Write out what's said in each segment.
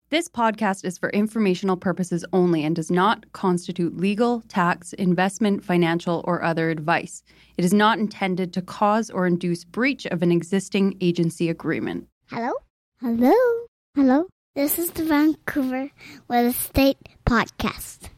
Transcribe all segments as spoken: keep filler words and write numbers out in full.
This podcast is for informational purposes only and does not constitute legal, tax, investment, financial, or other advice. It is not intended to cause or induce breach of an existing agency agreement. Hello? Hello? Hello? This is the Vancouver Real Estate Podcast.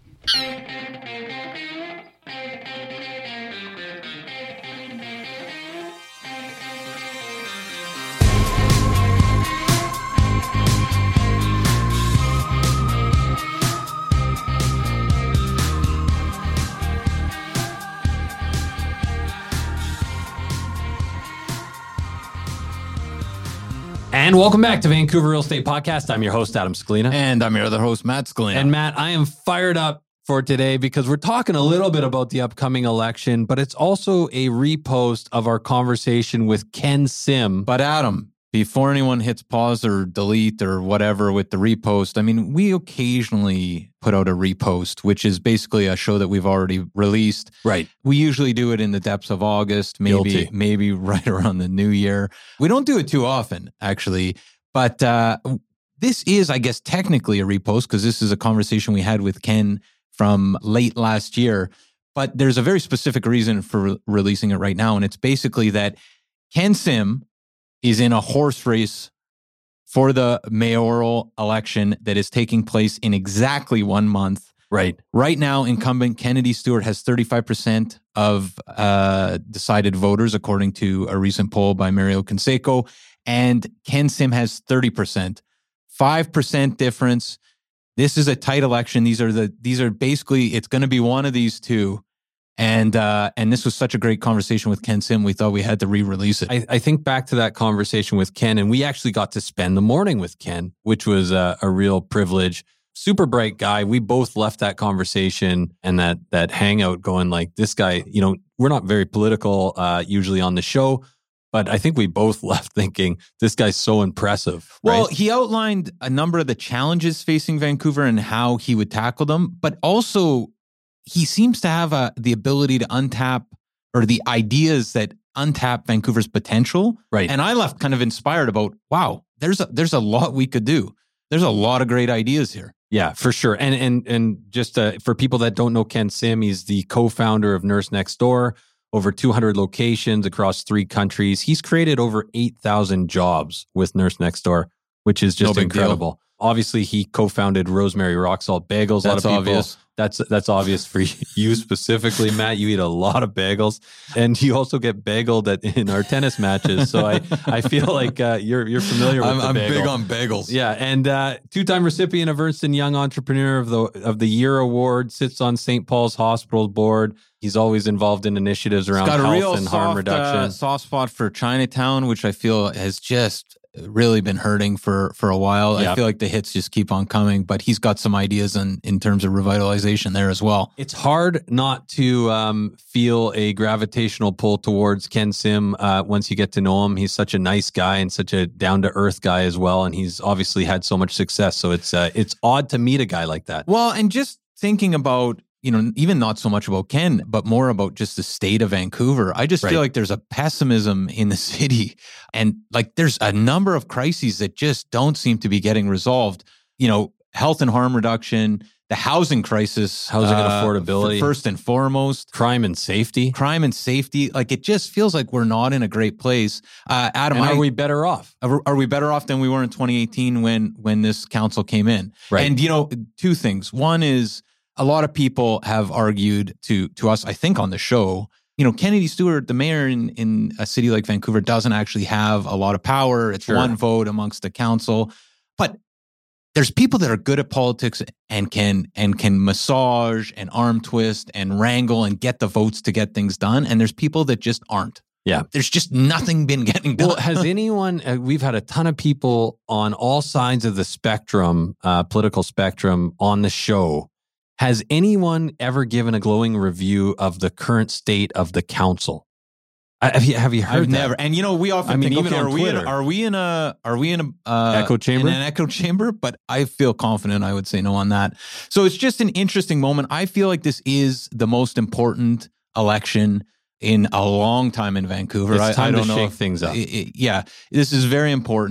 And welcome back to Vancouver Real Estate Podcast. I'm your host, Adam Scalina. And I'm your other host, Matt Scalina. And Matt, I am fired up for today because we're talking a little bit about the upcoming election, but it's also a repost of our conversation with Ken Sim. But Adam, before anyone hits pause or delete or whatever with the repost, I mean, we occasionally put out a repost, which is basically a show that we've already released. Right. We usually do it in the depths of August, maybe Guilty. maybe right around the new year. We don't do it too often, actually. But uh, this is, I guess, technically a repost because this is a conversation we had with Ken from late last year. But there's a very specific reason for re- releasing it right now. And it's basically that Ken Sim is in a horse race for the mayoral election that is taking place in exactly one month. Right. Right now, incumbent Kennedy Stewart has thirty-five percent of uh, decided voters, according to a recent poll by Mario Canseco, and Ken Sim has thirty percent. five percent difference. This is a tight election. These are the these are basically, it's going to be one of these two. And uh, and this was such a great conversation with Ken Sim. We thought we had to re-release it. I, I think back to that conversation with Ken, and we actually got to spend the morning with Ken, which was a, a real privilege. Super bright guy. We both left that conversation and that that hangout going like, this guy, you know, we're not very political uh, usually on the show, but I think we both left thinking, this guy's so impressive. Well, right? he outlined a number of the challenges facing Vancouver and how he would tackle them, but also he seems to have a, the ability to untap or the ideas that untap Vancouver's potential. Right. And I left kind of inspired about, wow, there's a, there's a lot we could do. There's a lot of great ideas here. Yeah, for sure. And and and just uh, for people that don't know Ken Sim, he's the co-founder of Nurse Next Door, over two hundred locations across three countries. He's created over eight thousand jobs with Nurse Next Door, which is just No big incredible. deal. Obviously, he co-founded Rosemary Rock Salt Bagels. A lot of That's people, obvious. That's that's obvious for you specifically, Matt. You eat a lot of bagels, and you also get bageled at, in our tennis matches. So I, I feel like uh, you're you're familiar with I'm, the I'm bagel. big on bagels. Yeah, and uh, two-time recipient of Ernst and Young Entrepreneur of the of the Year Award, sits on Saint Paul's Hospital board. He's always involved in initiatives around He's got a health real and soft, harm reduction. Uh, soft spot for Chinatown, which I feel has just really been hurting for for a while. Yep. I feel like the hits just keep on coming, but he's got some ideas in, in terms of revitalization there as well. It's hard not to um, feel a gravitational pull towards Ken Sim uh, once you get to know him. He's such a nice guy and such a down-to-earth guy as well, and he's obviously had so much success. So it's uh, it's odd to meet a guy like that. Well, and just thinking about, you know, even not so much about Ken, but more about just the state of Vancouver. I just Right. feel like there's a pessimism in the city, and like there's a number of crises that just don't seem to be getting resolved. You know, health and harm reduction, the housing crisis, Housing and uh, affordability. f- first and foremost, Crime and safety. crime and safety. Like it just feels like we're not in a great place. Uh, Adam, And I, are we better off? are are we better off than we were in twenty eighteen when when this council came in? Right. And you know, two things. One is, a lot of people have argued to to us, I think, on the show, you know, Kennedy Stewart, the mayor in, in a city like Vancouver, doesn't actually have a lot of power. It's Sure. one vote amongst the council. But there's people that are good at politics and can and can massage and arm twist and wrangle and get the votes to get things done. And there's people that just aren't. Yeah. There's just nothing been getting done. Well, has anyone, uh, we've had a ton of people on all sides of the spectrum, uh, political spectrum on the show. Has anyone ever given a glowing review of the current state of the council? I- Have you have you heard I've that? never, and you know, we often I mean, think, even okay, on are we in, Twitter. are we in a are we in a uh, Echo chamber? in an echo chamber? But I feel confident I would say no on that. So it's just an interesting moment. I feel like this is the most important election in a long time in Vancouver. It's I, time I don't to know shake if- things up. it- it- yeah, this is very important.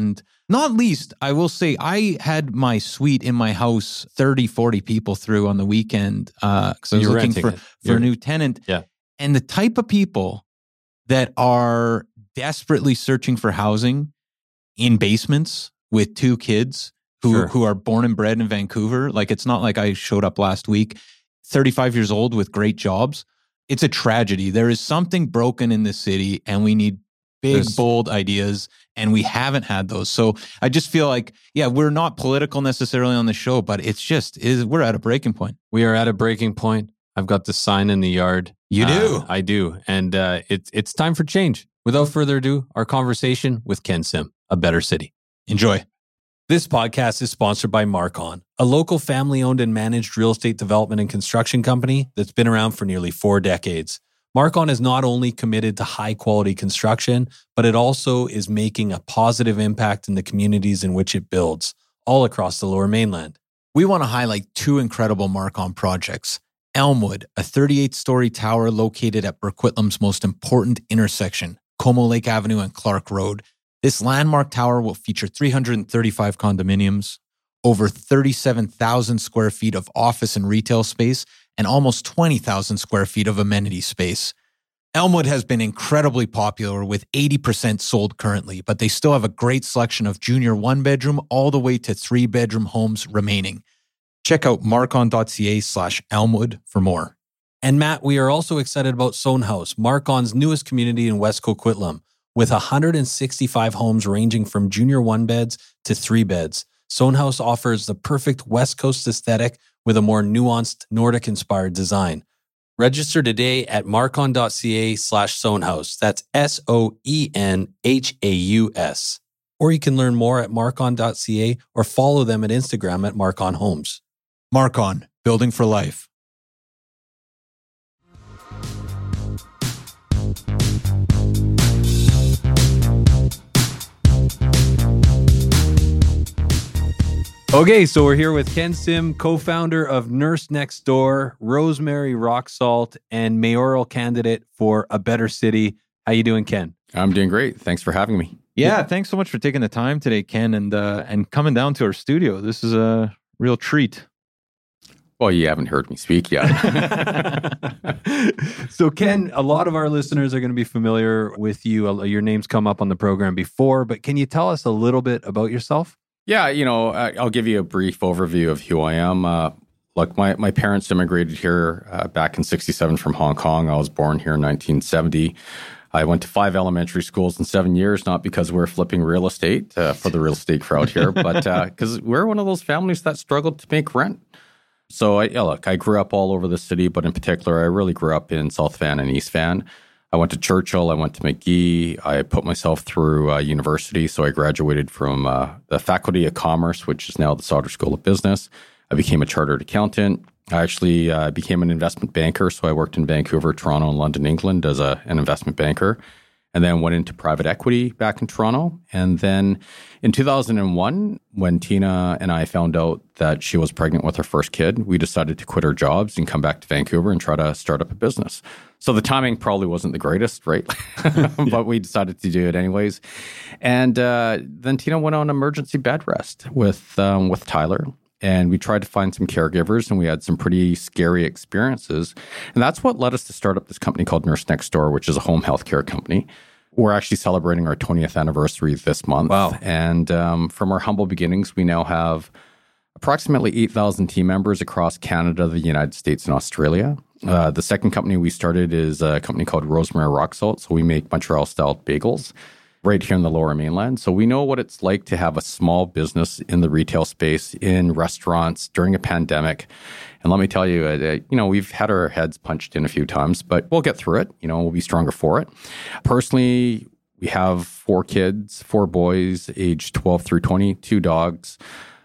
Not least, I will say, I had my suite in my house thirty, forty people through on the weekend because uh, I was You're looking for, it. for a new tenant. Yeah. And the type of people that are desperately searching for housing in basements with two kids who, Sure. who are born and bred in Vancouver. Like, it's not like I showed up last week, thirty-five years old with great jobs. It's a tragedy. There is something broken in this city, and we need big, There's- bold ideas, and we haven't had those. So I just feel like, yeah, we're not political necessarily on the show, but it's just, is we're at a breaking point. We are at a breaking point. I've got the sign in the yard. You do? Uh, I do. And uh, it's it's time for change. Without further ado, our conversation with Ken Sim, A Better City. Enjoy. This podcast is sponsored by Marcon, a local family-owned and managed real estate development and construction company that's been around for nearly four decades. Marcon is not only committed to high-quality construction, but it also is making a positive impact in the communities in which it builds, all across the Lower Mainland. We want to highlight two incredible Marcon projects. Elmwood, a thirty-eight story tower located at Burquitlam's most important intersection, Como Lake Avenue and Clark Road. This landmark tower will feature three hundred thirty-five condominiums, over thirty-seven thousand square feet of office and retail space, and almost twenty thousand square feet of amenity space. Elmwood has been incredibly popular with eighty percent sold currently, but they still have a great selection of junior one-bedroom all the way to three-bedroom homes remaining. Check out marcon.ca slash Elmwood for more. And Matt, we are also excited about Sohn House, Marcon's newest community in West Coquitlam, with one hundred sixty-five homes ranging from junior one beds to three beds. Sohn House offers the perfect West Coast aesthetic with a more nuanced Nordic-inspired design. Register today at marcon.ca slash Sohn House. That's S O E N H A U S. Or you can learn more at marcon.ca or follow them at Instagram at Marcon Homes. Marcon, building for life. Okay, so we're here with Ken Sim, co-founder of Nurse Next Door, Rosemary Rock Salt, and mayoral candidate for A Better City. How you doing, Ken? I'm doing great. Thanks for having me. Yeah, thanks so much for taking the time today, Ken, and uh, and coming down to our studio. This is a real treat. Well, you haven't heard me speak yet. So, Ken, a lot of our listeners are going to be familiar with you. Your name's come up on the program before, but can you tell us a little bit about yourself? Yeah, you know, I'll give you a brief overview of who I am. Uh, look, my, my parents immigrated here uh, back in sixty-seven from Hong Kong. I was born here in nineteen seventy. I went to five elementary schools in seven years, not because we're flipping real estate uh, for the real estate crowd here, but because uh, we're one of those families that struggled to make rent. So, I, yeah, look, I grew up all over the city, but in particular, I really grew up in South Van and East Van. I went to Churchill, I went to McGee, I put myself through uh, university, so I graduated from uh, the Faculty of Commerce, which is now the Sauder School of Business. I became a chartered accountant. I actually uh, became an investment banker, so I worked in Vancouver, Toronto, and London, England as a, an investment banker, and then went into private equity back in Toronto. And then in two thousand one, when Tina and I found out that she was pregnant with her first kid, we decided to quit our jobs and come back to Vancouver and try to start up a business. So the timing probably wasn't the greatest, right? But we decided to do it anyways. And uh, then Tina went on emergency bed rest with um, with Tyler. And we tried to find some caregivers, and we had some pretty scary experiences. And that's what led us to start up this company called Nurse Next Door, which is a home healthcare company. We're actually celebrating our twentieth anniversary this month. Wow. And um, from our humble beginnings, we now have approximately eight thousand team members across Canada, the United States, and Australia. Uh, the second company we started is a company called Rosemary Rock Salt. So we make Montreal-style bagels right here in the Lower Mainland. So we know what it's like to have a small business in the retail space, in restaurants, during a pandemic. And let me tell you, uh, you know, we've had our heads punched in a few times, but we'll get through it. You know, we'll be stronger for it. Personally, we have four kids, four boys, aged twelve through twenty, two dogs.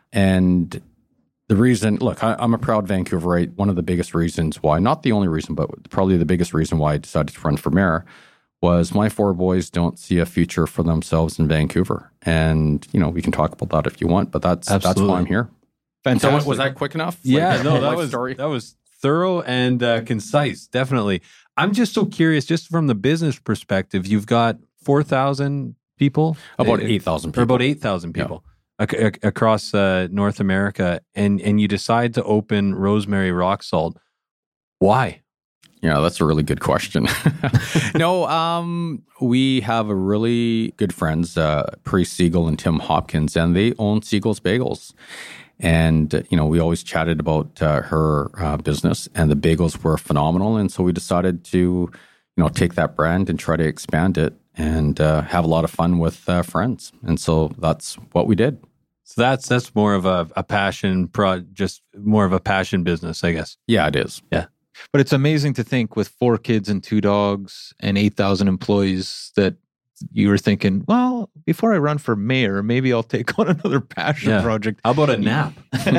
And the reason, look, I, I'm a proud Vancouverite. One of the biggest reasons why, not the only reason, but probably the biggest reason why I decided to run for mayor was my four boys don't see a future for themselves in Vancouver. And, you know, we can talk about that if you want, but that's Absolutely. that's why I'm here. Fantastic. So was that quick enough? Yeah, Like, no, that life was story? that was thorough and uh, concise. Definitely. I'm just so curious, just from the business perspective. You've got four thousand people? About eight thousand Or people. about eight thousand people ac- ac- across uh, North America. And, and you decide to open Rosemary Rock Salt. Why? Yeah, that's a really good question. no, um, we have a really good friends, uh, Pri Siegel and Tim Hopkins, and they own Siegel's Bagels. And, uh, you know, we always chatted about uh, her uh, business, and the bagels were phenomenal. And so we decided to, you know, take that brand and try to expand it and uh, have a lot of fun with uh, friends. And so that's what we did. So that's that's more of a, a passion, pro, just more of a passion business, I guess. Yeah, it is. Yeah. But it's amazing to think with four kids and two dogs and eight thousand employees that you were thinking, well, before I run for mayor, maybe I'll take on another passion Yeah. project. How about a nap?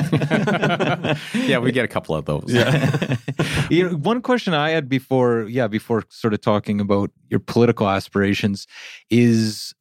Yeah, we get a couple of those. Yeah. You know, one question I had before, yeah, before sort of talking about your political aspirations is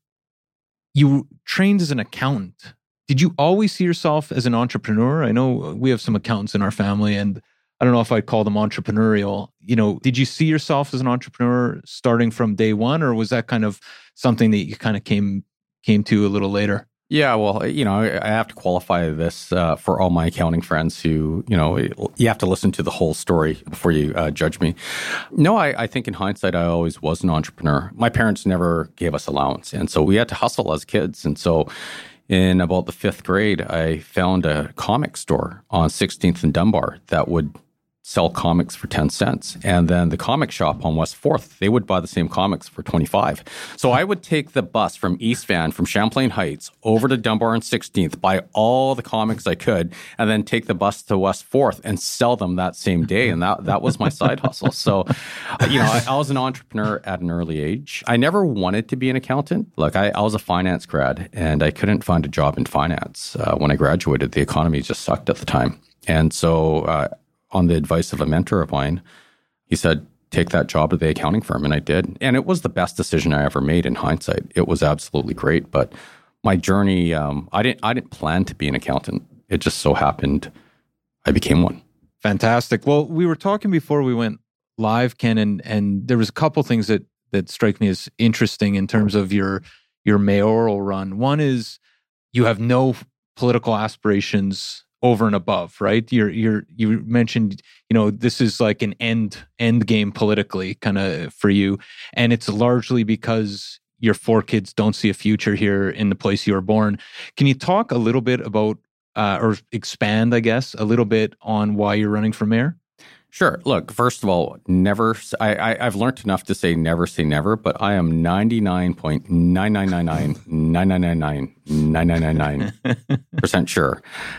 you trained as an accountant. Did you always see yourself as an entrepreneur? I know we have some accountants in our family, and I don't know if I'd call them entrepreneurial. You know, did you see yourself as an entrepreneur starting from day one, or was that kind of something that you kind of came came to a little later? Yeah, well, you know, I have to qualify this uh, for all my accounting friends who, you know, you have to listen to the whole story before you uh, judge me. No, I, I think in hindsight, I always was an entrepreneur. My parents never gave us allowance, and so we had to hustle as kids. And so in about the fifth grade, I found a comic store on sixteenth and Dunbar that would sell comics for ten cents. And then the comic shop on West fourth, they would buy the same comics for twenty-five. So I would take the bus from East Van, from Champlain Heights, over to Dunbar and sixteenth, buy all the comics I could, and then take the bus to West fourth and sell them that same day. And that, that was my side hustle. So, you know, I, I was an entrepreneur at an early age. I never wanted to be an accountant. Look, I, I was a finance grad, and I couldn't find a job in finance. Uh, when I graduated, the economy just sucked at the time. And so, uh, on the advice of a mentor of mine, he said, take that job at the accounting firm. And I did. And it was the best decision I ever made in hindsight. It was absolutely great. But my journey, um, I didn't I didn't plan to be an accountant. It just so happened I became one. Fantastic. Well, we were talking before we went live, Ken, and, and there was a couple things that, that strike me as interesting in terms of your your mayoral run. One is you have no political aspirations over and above, right? You're you're you mentioned, you know, this is like an end end game politically kind of for you, and it's largely because your four kids don't see a future here in the place you were born. Can you talk a little bit about uh, or expand, I guess, a little bit on why you're running for mayor? Sure. Look, first of all, never. I, I I've learned enough to say never say never, but I am ninety-nine point nine nine nine nine nine nine nine nine nine nine nine nine percent sure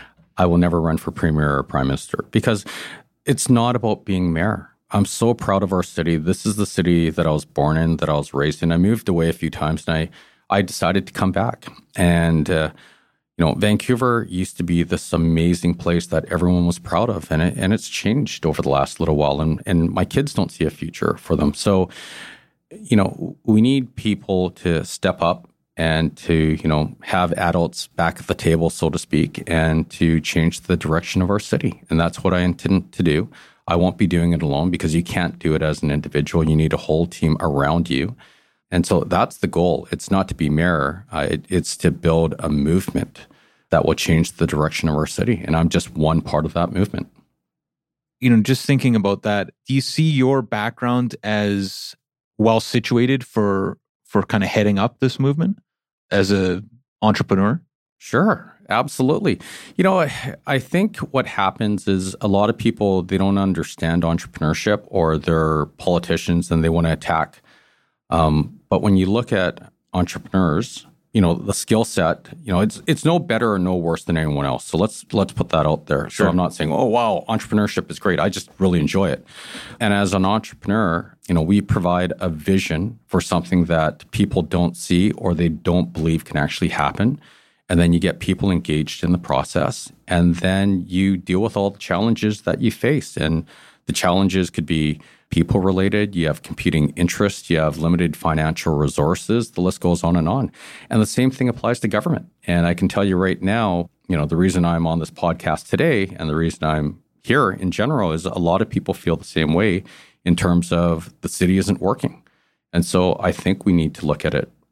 I will never run for premier or prime minister, because it's not about being mayor. I'm so proud of our city. This is the city that I was born in, that I was raised in. I moved away a few times, and I, I decided to come back. And, uh, you know, Vancouver used to be this amazing place that everyone was proud of, and it, and it's changed over the last little while. And, and my kids don't see a future for them. So, you know, we need people to step up and to, you know, have adults back at the table, so to speak, and to change the direction of our city. And that's what I intend to do. I won't be doing it alone, because you can't do it as an individual. You need a whole team around you. And so that's the goal. It's not to be mayor. Uh, it, it's to build a movement that will change the direction of our city. And I'm just one part of that movement. You know, just thinking about that, do you see your background as well situated for for kind of heading up this movement as a entrepreneur? Sure, absolutely. You know, I, I think what happens is a lot of people, they don't understand entrepreneurship, or they're politicians and they want to attack. Um, but when you look at entrepreneurs, you know, the skill set, you know, it's it's no better or no worse than anyone else. So let's let's put that out there. Sure. So I'm not saying, oh, wow, entrepreneurship is great. I just really enjoy it. And as an entrepreneur, you know, we provide a vision for something that people don't see or they don't believe can actually happen. And then you get people engaged in the process. And then you deal with all the challenges that you face. And the challenges could be people related, you have competing interests, you have limited financial resources, the list goes on and on. And the same thing applies to government. And I can tell you right now, you know, the reason I'm on this podcast today and the reason I'm here in general is a lot of people feel the same way in terms of the city isn't working. And so I think we need to look at it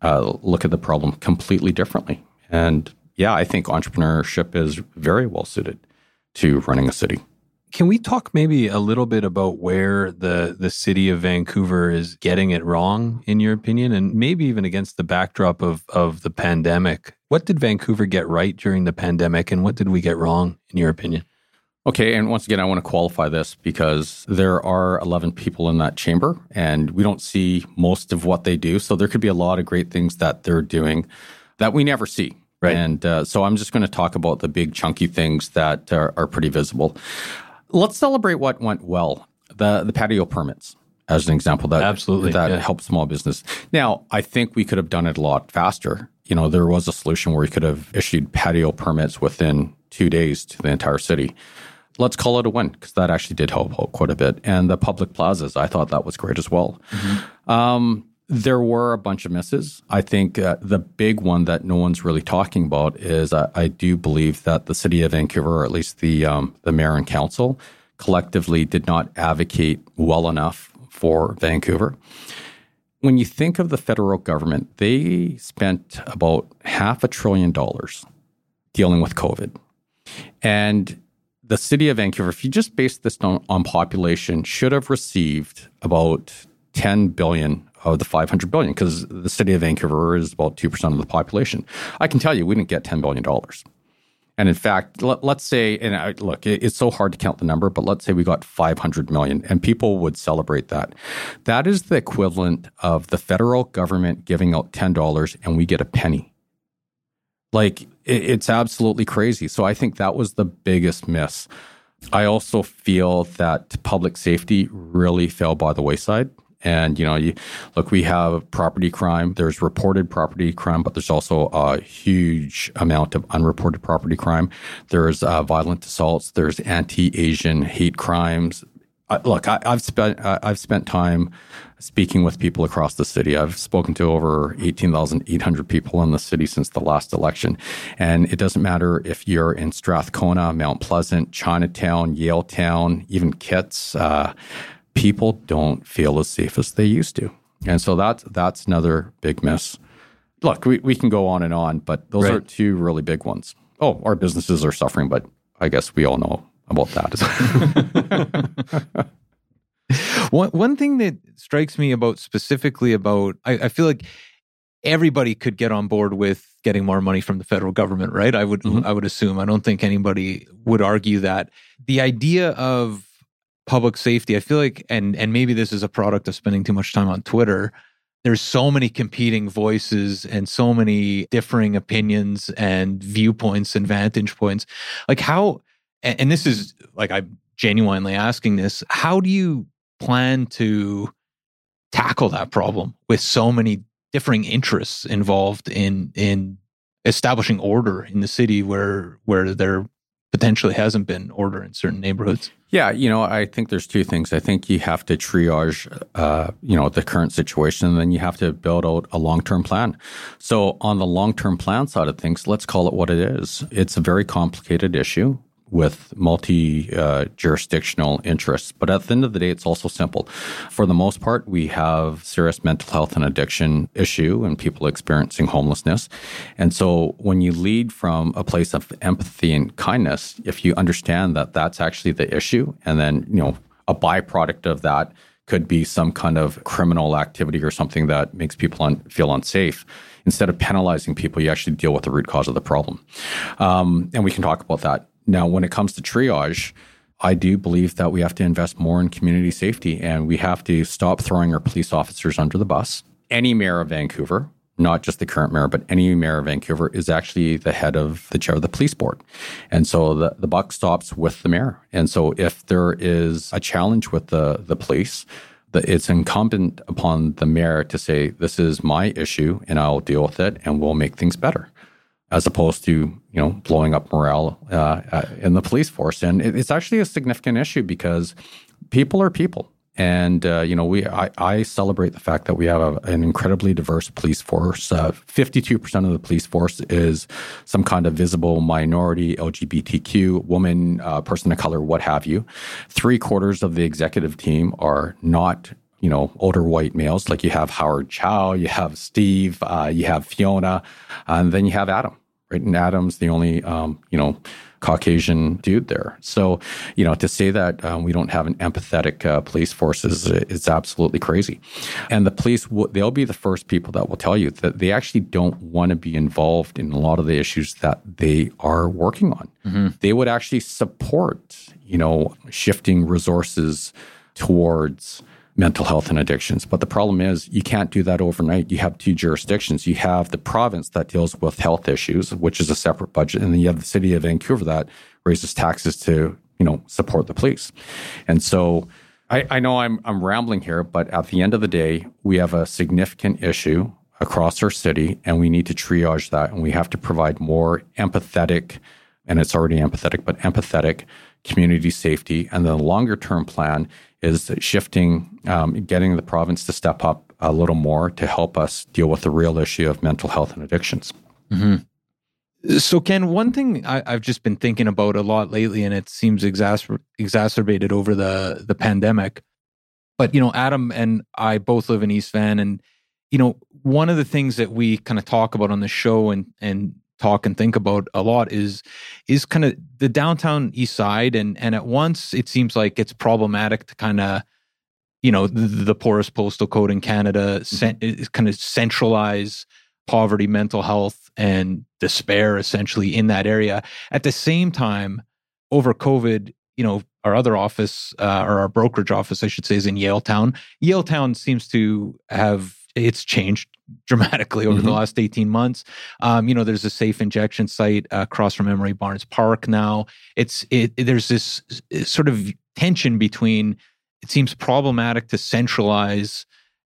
uh, look at the problem completely differently. And yeah, I think entrepreneurship is very well suited to running a city. Can we talk maybe a little bit about where the, the city of Vancouver is getting it wrong, in your opinion, and maybe even against the backdrop of, of the pandemic? What did Vancouver get right during the pandemic, and what did we get wrong, in your opinion? Okay, and once again, I want to qualify this because there are eleven people in that chamber, and we don't see most of what they do. So there could be a lot of great things that they're doing that we never see. Right. And uh, so I'm just going to talk about the big chunky things that are, are pretty visible. Let's celebrate what went well. The the patio permits, as an example, that absolutely that yeah. helped small business. Now, I think we could have done it a lot faster. You know, there was a solution where we could have issued patio permits within two days to the entire city. Let's call it a win, because that actually did help out quite a bit. And the public plazas, I thought that was great as well. Mm-hmm. Um, there were a bunch of misses. I think uh, the big one that no one's really talking about is uh, I do believe that the city of Vancouver, or at least the um, the mayor and council, collectively did not advocate well enough for Vancouver. When you think of the federal government, they spent about half a trillion dollars dealing with COVID. And the city of Vancouver, if you just base this on, on population, should have received about ten billion dollars of the five hundred billion dollars, because the city of Vancouver is about two percent of the population. I can tell you, we didn't get ten billion dollars. And in fact, let, let's say, and I, look, it, it's so hard to count the number, but let's say we got five hundred million dollars, and people would celebrate that. That is the equivalent of the federal government giving out ten dollars and we get a penny. Like, it, it's absolutely crazy. So I think that was the biggest miss. I also feel that public safety really fell by the wayside. And, you know, you, look, we have property crime. There's reported property crime, but there's also a huge amount of unreported property crime. There's uh, violent assaults. There's anti-Asian hate crimes. Uh, look, I, I've spent uh, I've spent time speaking with people across the city. I've spoken to over eighteen thousand eight hundred people in the city since the last election. And it doesn't matter if you're in Strathcona, Mount Pleasant, Chinatown, Yaletown, even Kitts. Uh, people don't feel as safe as they used to. And so that's, that's another big miss. Look, we, we can go on and on, but those right. are two really big ones. Oh, our businesses are suffering, but I guess we all know about that. one, one thing that strikes me about specifically about, I, I feel like everybody could get on board with getting more money from the federal government, right? I would, mm-hmm. I would assume. I don't think anybody would argue that. The idea of public safety, I feel like, and and maybe this is a product of spending too much time on Twitter, there's so many competing voices and so many differing opinions and viewpoints and vantage points. Like how, and, and this is like, I'm genuinely asking this, how do you plan to tackle that problem with so many differing interests involved in in establishing order in the city where where there potentially hasn't been order in certain neighborhoods? Yeah, you know, I think there's two things. I think you have to triage, uh, you know, the current situation, and then you have to build out a long-term plan. So on the long-term plan side of things, let's call it what it is. It's a very complicated issue with multi-jurisdictional uh, interests. But at the end of the day, it's also simple. For the most part, we have serious mental health and addiction issue and people experiencing homelessness. And so when you lead from a place of empathy and kindness, if you understand that that's actually the issue, and then, you know, a byproduct of that could be some kind of criminal activity or something that makes people un- feel unsafe, instead of penalizing people, you actually deal with the root cause of the problem. Um, and we can talk about that. Now, when it comes to triage, I do believe that we have to invest more in community safety, and we have to stop throwing our police officers under the bus. Any mayor of Vancouver, not just the current mayor, but any mayor of Vancouver is actually the head of the chair of the police board. And so the, the buck stops with the mayor. And so if there is a challenge with the, the police, the, it's incumbent upon the mayor to say, this is my issue and I'll deal with it and we'll make things better, as opposed to, you know, blowing up morale uh, uh, in the police force. And it, it's actually a significant issue because people are people. And, uh, you know, we I, I celebrate the fact that we have a, an incredibly diverse police force. Uh, fifty-two percent of the police force is some kind of visible minority, L G B T Q, woman, uh, person of color, what have you. Three quarters of the executive team are not you know, older white males. Like you have Howard Chow, you have Steve, uh, you have Fiona, and then you have Adam, right? And Adam's the only, um, you know, Caucasian dude there. So, you know, to say that um, we don't have an empathetic uh, police force is, is absolutely crazy. And the police, w- they'll be the first people that will tell you that they actually don't want to be involved in a lot of the issues that they are working on. Mm-hmm. They would actually support, you know, shifting resources towards mental health and addictions. But the problem is you can't do that overnight. You have two jurisdictions. You have the province that deals with health issues, which is a separate budget. And then you have the city of Vancouver that raises taxes to, you know, support the police. And so I, I know I'm, I'm rambling here, but at the end of the day, we have a significant issue across our city and we need to triage that. And we have to provide more empathetic, and it's already empathetic, but empathetic community safety. And the longer term plan is shifting, um, getting the province to step up a little more to help us deal with the real issue of mental health and addictions. Mm-hmm. So, Ken, one thing I, I've just been thinking about a lot lately, and it seems exacer- exacerbated over the, the pandemic, but, you know, Adam and I both live in East Van, and, you know, one of the things that we kind of talk about on the show and, and talk and think about a lot is is kind of the downtown east side, and and at once it seems like it's problematic to kind of, you know, the, the poorest postal code in Canada, cent, kind of centralize poverty, mental health, and despair essentially in that area. At the same time, over COVID, you know, our other office uh, or our brokerage office, I should say, is in Yaletown. Yaletown seems to have it's changed dramatically over mm-hmm. the last eighteen months. Um, you know, there's a safe injection site uh, across from Emery Barnes Park now. It's it, it there's this sort of tension between, it seems problematic to centralize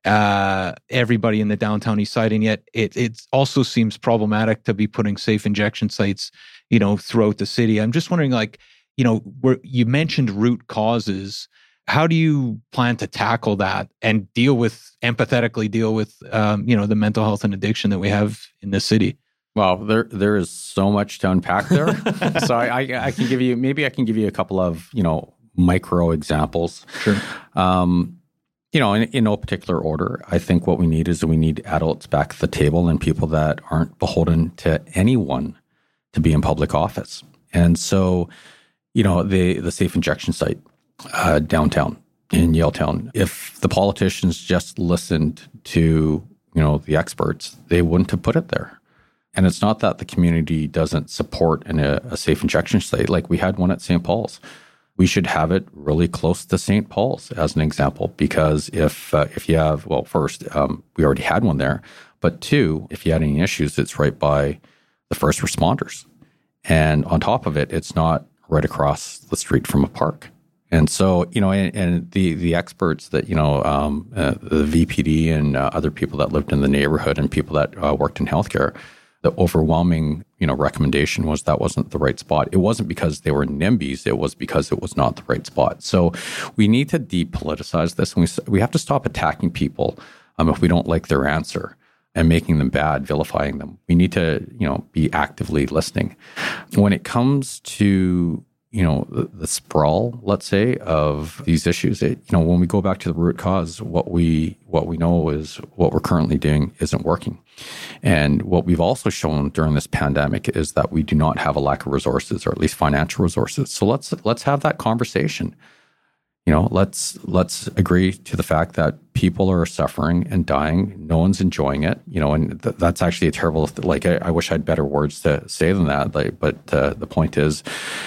uh, everybody in the downtown east side, and yet it it also seems problematic to be putting safe injection sites, you know, throughout the city. I'm just wondering, like, you know, where you mentioned root causes. How do you plan to tackle that and deal with, empathetically deal with, um, you know, the mental health and addiction that we have in this city? Well, there there is so much to unpack there. so I, I, I can give you, maybe I can give you a couple of, you know, micro examples. Sure. Um, you know, in, in no particular order, I think what we need is we need adults back at the table and people that aren't beholden to anyone to be in public office. And so, you know, the the safe injection site, Uh, downtown in Yaletown. If the politicians just listened to, you know, the experts, they wouldn't have put it there. And it's not that the community doesn't support an, a, a safe injection site. Like we had one at Saint Paul's. We should have it really close to Saint Paul's as an example, because if uh, if you have, well, first, um, we already had one there, but two, if you had any issues, it's right by the first responders. And on top of it, it's not right across the street from a park. And so, you know, and, and the the experts that, you know, um, uh, the V P D and uh, other people that lived in the neighborhood and people that uh, worked in healthcare, the overwhelming, you know, recommendation was that wasn't the right spot. It wasn't because they were NIMBYs. It was because it was not the right spot. So we need to depoliticize this. And we, we have to stop attacking people um, if we don't like their answer and making them bad, vilifying them. We need to, you know, be actively listening. When it comes to, you know, the, the sprawl, let's say, of these issues, it, you know, when we go back to the root cause, what we what we know is what we're currently doing isn't working. And what we've also shown during this pandemic is that we do not have a lack of resources, or at least financial resources. So let's let's have that conversation. You know, let's let's agree to the fact that people are suffering and dying. No one's enjoying it. You know, and th- that's actually a terrible. Like, I, I wish I had better words to say than that. Like, but uh, the point is,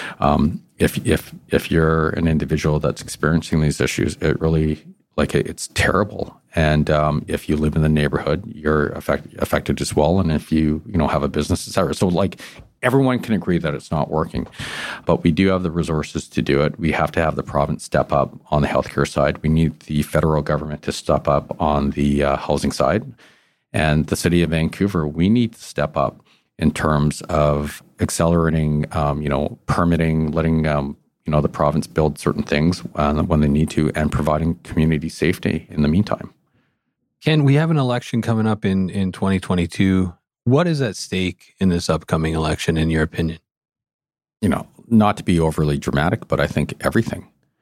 um, if if if you're an individual that's experiencing these issues, it really like it, it's terrible. And um, if you live in the neighborhood, you're affect, affected as well. And if you you know have a business, et cetera. So like. Everyone can agree that it's not working, but we do have the resources to do it. We have to have the province step up on the healthcare side. We need the federal government to step up on the uh, housing side. And the city of Vancouver, we need to step up in terms of accelerating, um, you know, permitting, letting, um, you know, the province build certain things uh, when they need to, and providing community safety in the meantime. Ken, we have an election coming up in, in twenty twenty-two. What is at stake in this upcoming election, in your opinion? You know, not to be overly dramatic, but I think everything.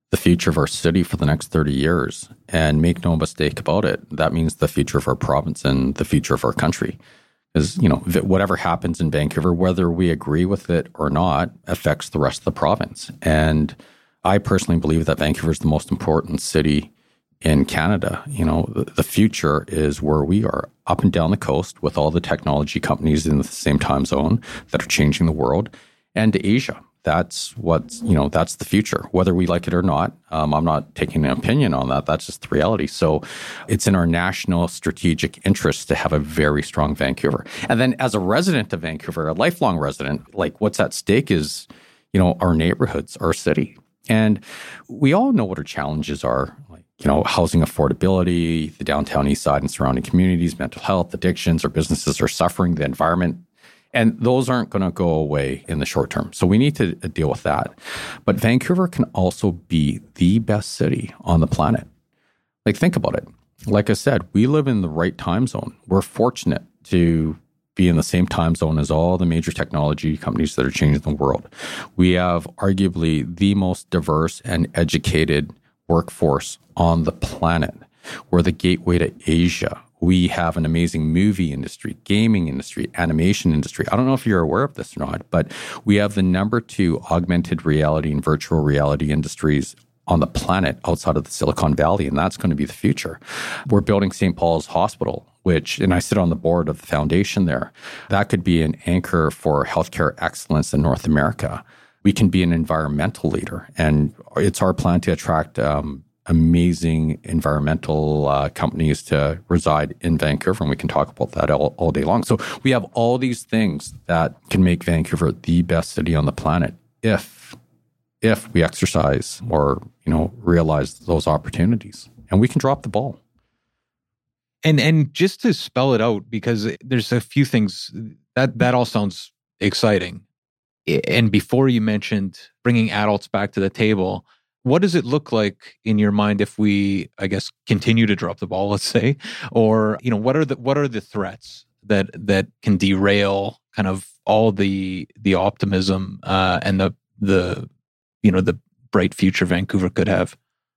the future of our city for the next thirty years. And make no mistake about it, that means the future of our province and the future of our country. Because, you know, whatever happens in Vancouver, whether we agree with it or not, affects the rest of the province. And I personally believe that Vancouver is the most important city in Canada. You know, the, the future is where we are, up and down the coast with all the technology companies in the same time zone that are changing the world, and to Asia. That's what's, you know, that's the future, whether we like it or not. Um, I'm not taking an opinion on that. That's just the reality. So it's in our national strategic interest to have a very strong Vancouver. And then as a resident of Vancouver, a lifelong resident, like what's at stake is, you know, our neighborhoods, our city. And we all know what our challenges are, like, you know, housing affordability, the downtown east side and surrounding communities, mental health, addictions, our businesses are suffering, the environment. And those aren't going to go away in the short term. So we need to deal with that. But Vancouver can also be the best city on the planet. Like, think about it. Like I said, we live in the right time zone. We're fortunate to be in the same time zone as all the major technology companies that are changing the world. We have arguably the most diverse and educated workforce on the planet. We're the gateway to Asia. We have an amazing movie industry, gaming industry, animation industry. I don't know if you're aware of this or not, but we have the number two augmented reality and virtual reality industries on the planet outside of the Silicon Valley, and that's going to be the future. We're building Saint Paul's Hospital, which, and I sit on the board of the foundation there. That could be an anchor for healthcare excellence in North America. We can be an environmental leader, and it's our plan to attract um, amazing environmental uh, companies to reside in Vancouver, and we can talk about that all, all day long. So we have all these things that can make Vancouver the best city on the planet if if we exercise or, you know, realize those opportunities. And we can drop the ball. And and just to spell it out, because there's a few things that that all sounds exciting. And before you mentioned bringing adults back to the table, what does it look like in your mind if we, I guess, continue to drop the ball, let's say? Or, you know, what are the what are the threats that that can derail kind of all the the optimism uh, and the the you know the bright future Vancouver could have?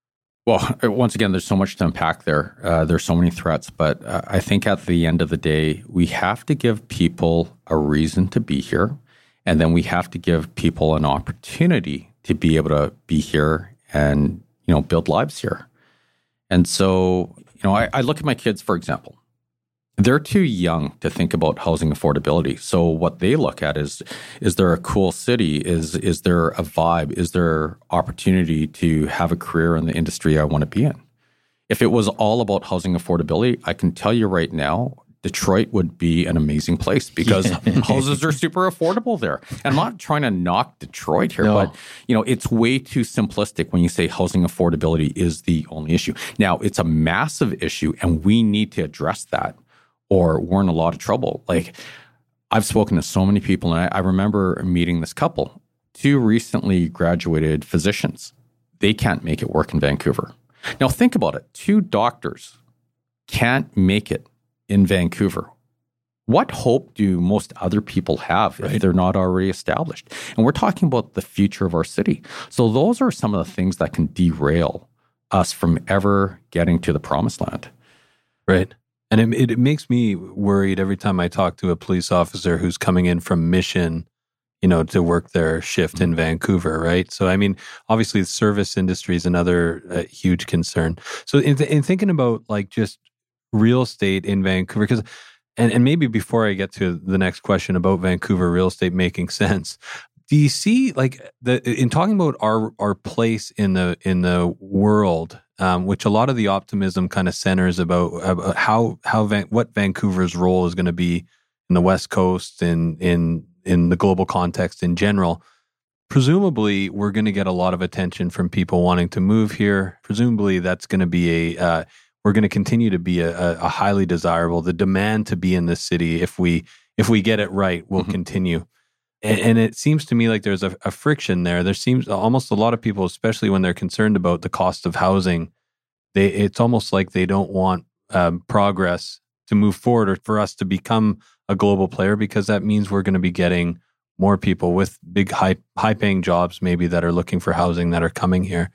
Well, once again, there's so much to unpack there. Uh, there's so many threats, but uh, I think at the end of the day, we have to give people a reason to be here, and then we have to give people an opportunity to be able to be here and, you know, build lives here. And so, you know, I, I look at my kids, for example. They're too young to think about housing affordability. So what they look at is, is there a cool city? Is is there a vibe? Is there opportunity to have a career in the industry I want to be in? If it was all about housing affordability, I can tell you right now, Detroit would be an amazing place because houses are super affordable there. And I'm not trying to knock Detroit here, no. but you know, it's way too simplistic when you say housing affordability is the only issue. Now, it's a massive issue and we need to address that or we're in a lot of trouble. Like, I've spoken to so many people, and I, I remember meeting this couple, two recently graduated physicians. They can't make it work in Vancouver. Now, think about it. Two doctors can't make it in Vancouver. What hope do most other people have right. if they're not already established? And we're talking about the future of our city. So those are some of the things that can derail us from ever getting to the promised land. Right. And it, it makes me worried every time I talk to a police officer who's coming in from Mission, you know, to work their shift in Vancouver, right? So, I mean, obviously the service industry is another uh, huge concern. So in, th- in thinking about like just real estate in Vancouver, because, and, and maybe before I get to the next question about Vancouver real estate making sense, do you see like the in talking about our our place in the in the world, um, which a lot of the optimism kind of centers about, about how how Van, what Vancouver's role is going to be in the West Coast and in in the global context in general. Presumably, we're going to get a lot of attention from people wanting to move here. Presumably, that's going to be a uh, we're going to continue to be a, a highly desirable. The demand to be in this city, if we if we get it right, will mm-hmm. continue. And, and it seems to me like there's a, a friction there. There seems almost a lot of people, especially when they're concerned about the cost of housing, they it's almost like they don't want um, progress to move forward or for us to become a global player, because that means we're going to be getting more people with big high high paying jobs maybe that are looking for housing that are coming here.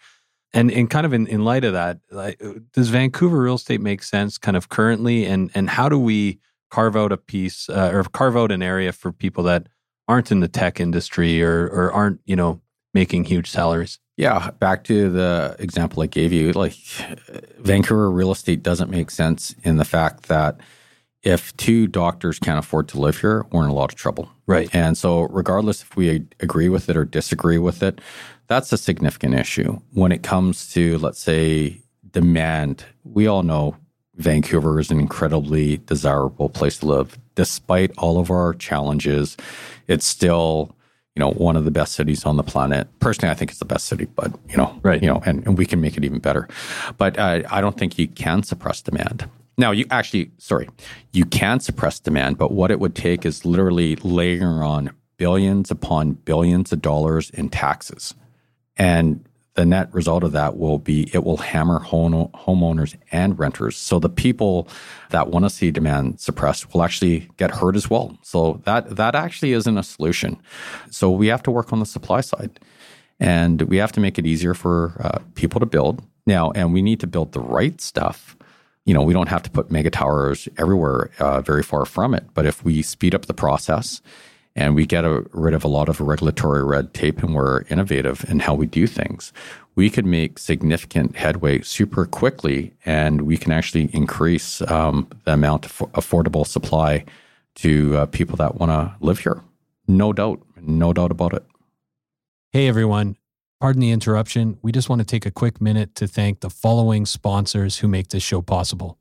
And and kind of in, in light of that, like, does Vancouver real estate make sense kind of currently? And and how do we carve out a piece uh, or carve out an area for people that aren't in the tech industry or or aren't, you know, making huge salaries? Yeah, back to the example I gave you, like Vancouver real estate doesn't make sense in the fact that if two doctors can't afford to live here, we're in a lot of trouble. Right. And so regardless if we agree with it or disagree with it, that's a significant issue. When it comes to, let's say, demand, we all know Vancouver is an incredibly desirable place to live. Despite all of our challenges, it's still, you know, one of the best cities on the planet. Personally, I think it's the best city, but, you know, right. you know, and, and we can make it even better. But uh, I don't think you can suppress demand. Now, you actually, sorry, you can suppress demand, but what it would take is literally layering on billions upon billions of dollars in taxes. And the net result of that will be it will hammer home, homeowners and renters. So the people that want to see demand suppressed will actually get hurt as well. So that that actually isn't a solution. So we have to work on the supply side. And we have to make it easier for uh, people to build. Now, and we need to build the right stuff. You know, we don't have to put mega towers everywhere, uh, very far from it. But if we speed up the process and we get a, rid of a lot of regulatory red tape and we're innovative in how we do things, we could make significant headway super quickly, and we can actually increase um, the amount of affordable supply to uh, people that want to live here. No doubt. No doubt about it. Hey, everyone. Pardon the interruption. We just want to take a quick minute to thank the following sponsors who make this show possible.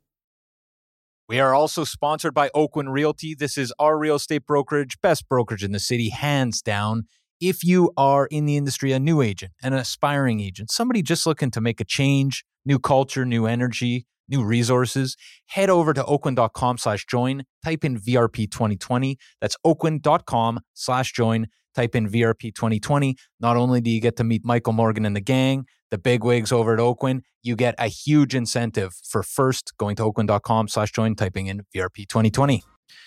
We are also sponsored by Oakwyn Realty. This is our real estate brokerage, best brokerage in the city, hands down. If you are in the industry, a new agent, an aspiring agent, somebody just looking to make a change, new culture, new energy, new resources, head over to oakwyn.com slash join, type in V R P twenty twenty. That's oakwyn.com slash join. Type in V R P twenty twenty. Not only do you get to meet Michael Morgan and the gang, the bigwigs over at Oakwyn, you get a huge incentive for first going to oakwyn.com slash join, typing in V R P twenty twenty.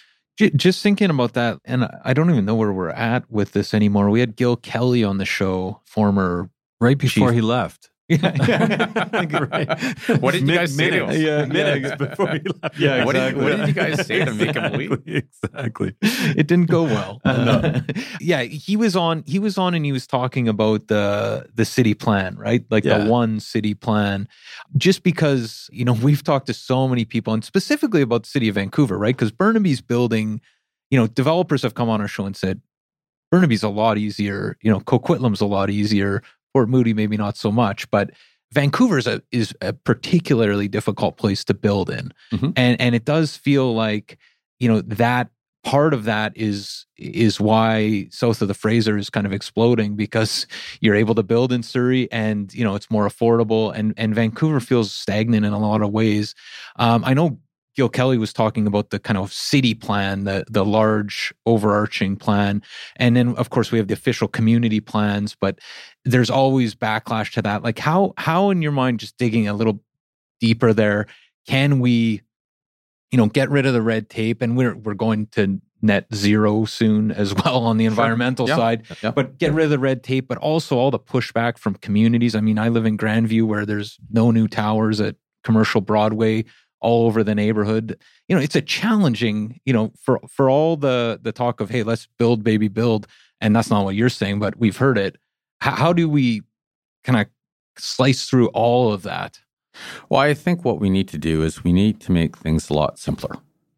Just thinking about that, and I don't even know where we're at with this anymore. We had Gil Kelly on the show, former right before chief. he left. Yeah, yeah. Right. What did you guys say to him? Yeah, minutes yeah, before he left. Yeah, what, exactly. did, what did you guys say to make him leave? Exactly. It didn't go well. Uh, yeah, he was on. He was on, and he was talking about the the city plan, right? Like Yeah. the one city plan. Just because, you know, we've talked to so many people, and specifically about the city of Vancouver, right? Because Burnaby's building, you know, developers have come on our show and said Burnaby's a lot easier. You know, Coquitlam's a lot easier. Port Moody, maybe not so much, but Vancouver is a, is a particularly difficult place to build in. Mm-hmm. And and it does feel like, you know, that part of that is is why south of the Fraser is kind of exploding, because you're able to build in Surrey and, you know, it's more affordable, and, and Vancouver feels stagnant in a lot of ways. Um, I know Gil Kelly was talking about the kind of city plan, the the large overarching plan. And then, of course, we have the official community plans, but there's always backlash to that. Like how, how in your mind, just digging a little deeper there, can we, you know, get rid of the red tape? And we're we're going to net zero soon as well on the environmental Yeah. side, Yeah. but get rid of the red tape, but also all the pushback from communities. I mean, I live in Grandview where there's no new towers at Commercial Broadway all over the neighborhood. You know, it's a challenging, you know, for, for all the, the talk of, hey, let's build, baby, build. And that's not what you're saying, but we've heard it. How, how do we kind of slice through all of that? Well, I think what we need to do is we need to make things a lot simpler.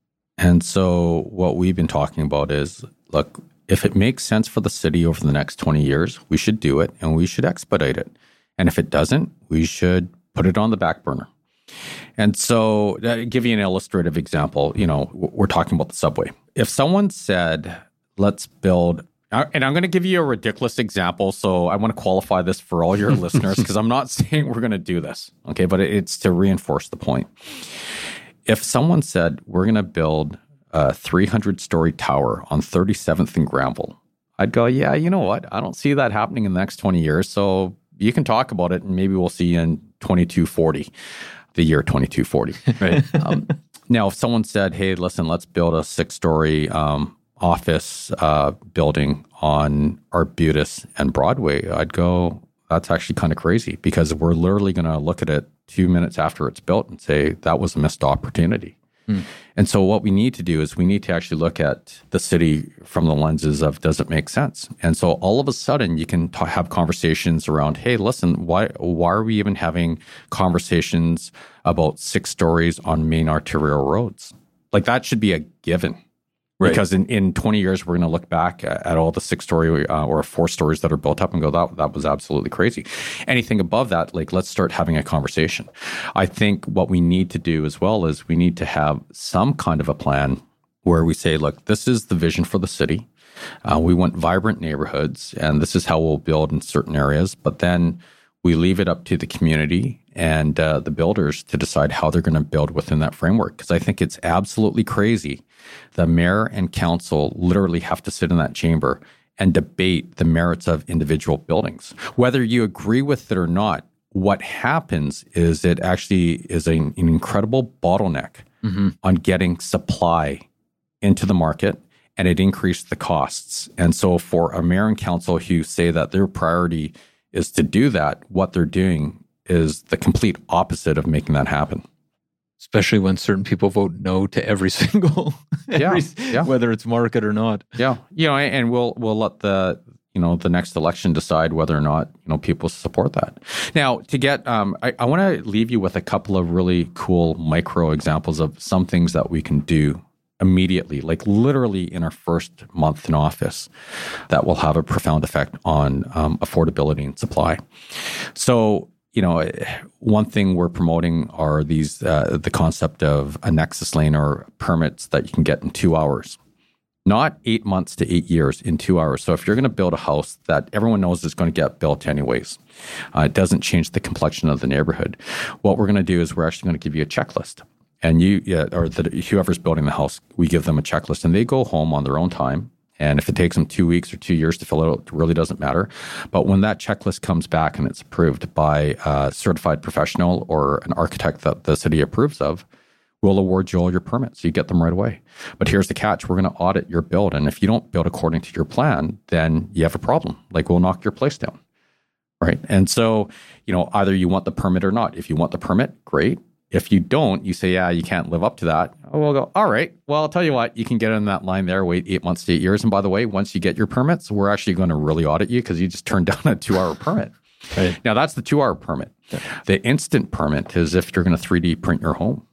And so what we've been talking about is, look, if it makes sense for the city over the next twenty years, we should do it and we should expedite it. And if it doesn't, we should put it on the back burner. And so, uh, give you an illustrative example, you know, we're talking about the subway. If someone said, let's build, and I'm going to give you a ridiculous example, so I want to qualify this for all your listeners, because I'm not saying we're going to do this, okay, but it's to reinforce the point. If someone said, we're going to build a three hundred story tower on thirty-seventh and Granville, I'd go, yeah, you know what? I don't see that happening in the next twenty years, so you can talk about it, and maybe we'll see you in twenty-two forty. The year twenty-two forty. Right. um, now, if someone said, hey, listen, let's build a six-story um, office uh, building on Arbutus and Broadway, I'd go, that's actually kind of crazy because we're literally going to look at it two minutes after it's built and say that was a missed opportunity. Hmm. And so what we need to do is we need to actually look at the city from the lenses of, does it make sense? And so all of a sudden you can t- have conversations around, hey, listen, why why are we even having conversations about six stories on main arterial roads? Like that should be a given. Right. Because in, in twenty years, we're going to look back at, at all the six-story uh, or four stories that are built up and go, that, that was absolutely crazy. Anything above that, like, let's start having a conversation. I think what we need to do as well is we need to have some kind of a plan where we say, look, this is the vision for the city. Uh, we want vibrant neighborhoods, and this is how we'll build in certain areas. But then we leave it up to the community and uh, the builders to decide how they're going to build within that framework. Because I think it's absolutely crazy. The mayor and council literally have to sit in that chamber and debate the merits of individual buildings. Whether you agree with it or not, what happens is it actually is an, an incredible bottleneck mm-hmm. on getting supply into the market, and it increased the costs. And so for a mayor and council who say that their priority is to do that, what they're doing is the complete opposite of making that happen. Especially when certain people vote no to every single, every, yeah, yeah. whether it's market or not. Yeah, you know, and we'll we'll let the you know the next election decide whether or not you know people support that. Now, to get, um, I, I want to leave you with a couple of really cool micro examples of some things that we can do immediately, like literally in our first month in office, that will have a profound effect on um, affordability and supply. So, you know, one thing we're promoting are these, uh, the concept of a nexus lane or permits that you can get in two hours, not eight months to eight years, in two hours. So if you're going to build a house that everyone knows is going to get built anyways, uh, it doesn't change the complexion of the neighborhood. What we're going to do is we're actually going to give you a checklist. And you, yeah, or the, whoever's building the house, we give them a checklist and they go home on their own time. And if it takes them two weeks or two years to fill it out, it really doesn't matter. But when that checklist comes back and it's approved by a certified professional or an architect that the city approves of, we'll award you all your permits. You get them right away. But here's the catch. We're going to audit your build. And if you don't build according to your plan, then you have a problem. Like, we'll knock your place down. Right? And so, you know, either you want the permit or not. If you want the permit, great. If you don't, you say, yeah, you can't live up to that. We'll go, all right, well, I'll tell you what, you can get in that line there, wait eight months to eight years. And by the way, once you get your permits, we're actually going to really audit you because you just turned down a two-hour permit. Right. Now, that's the two-hour permit. Yeah. The instant permit is if you're going to three D print your home.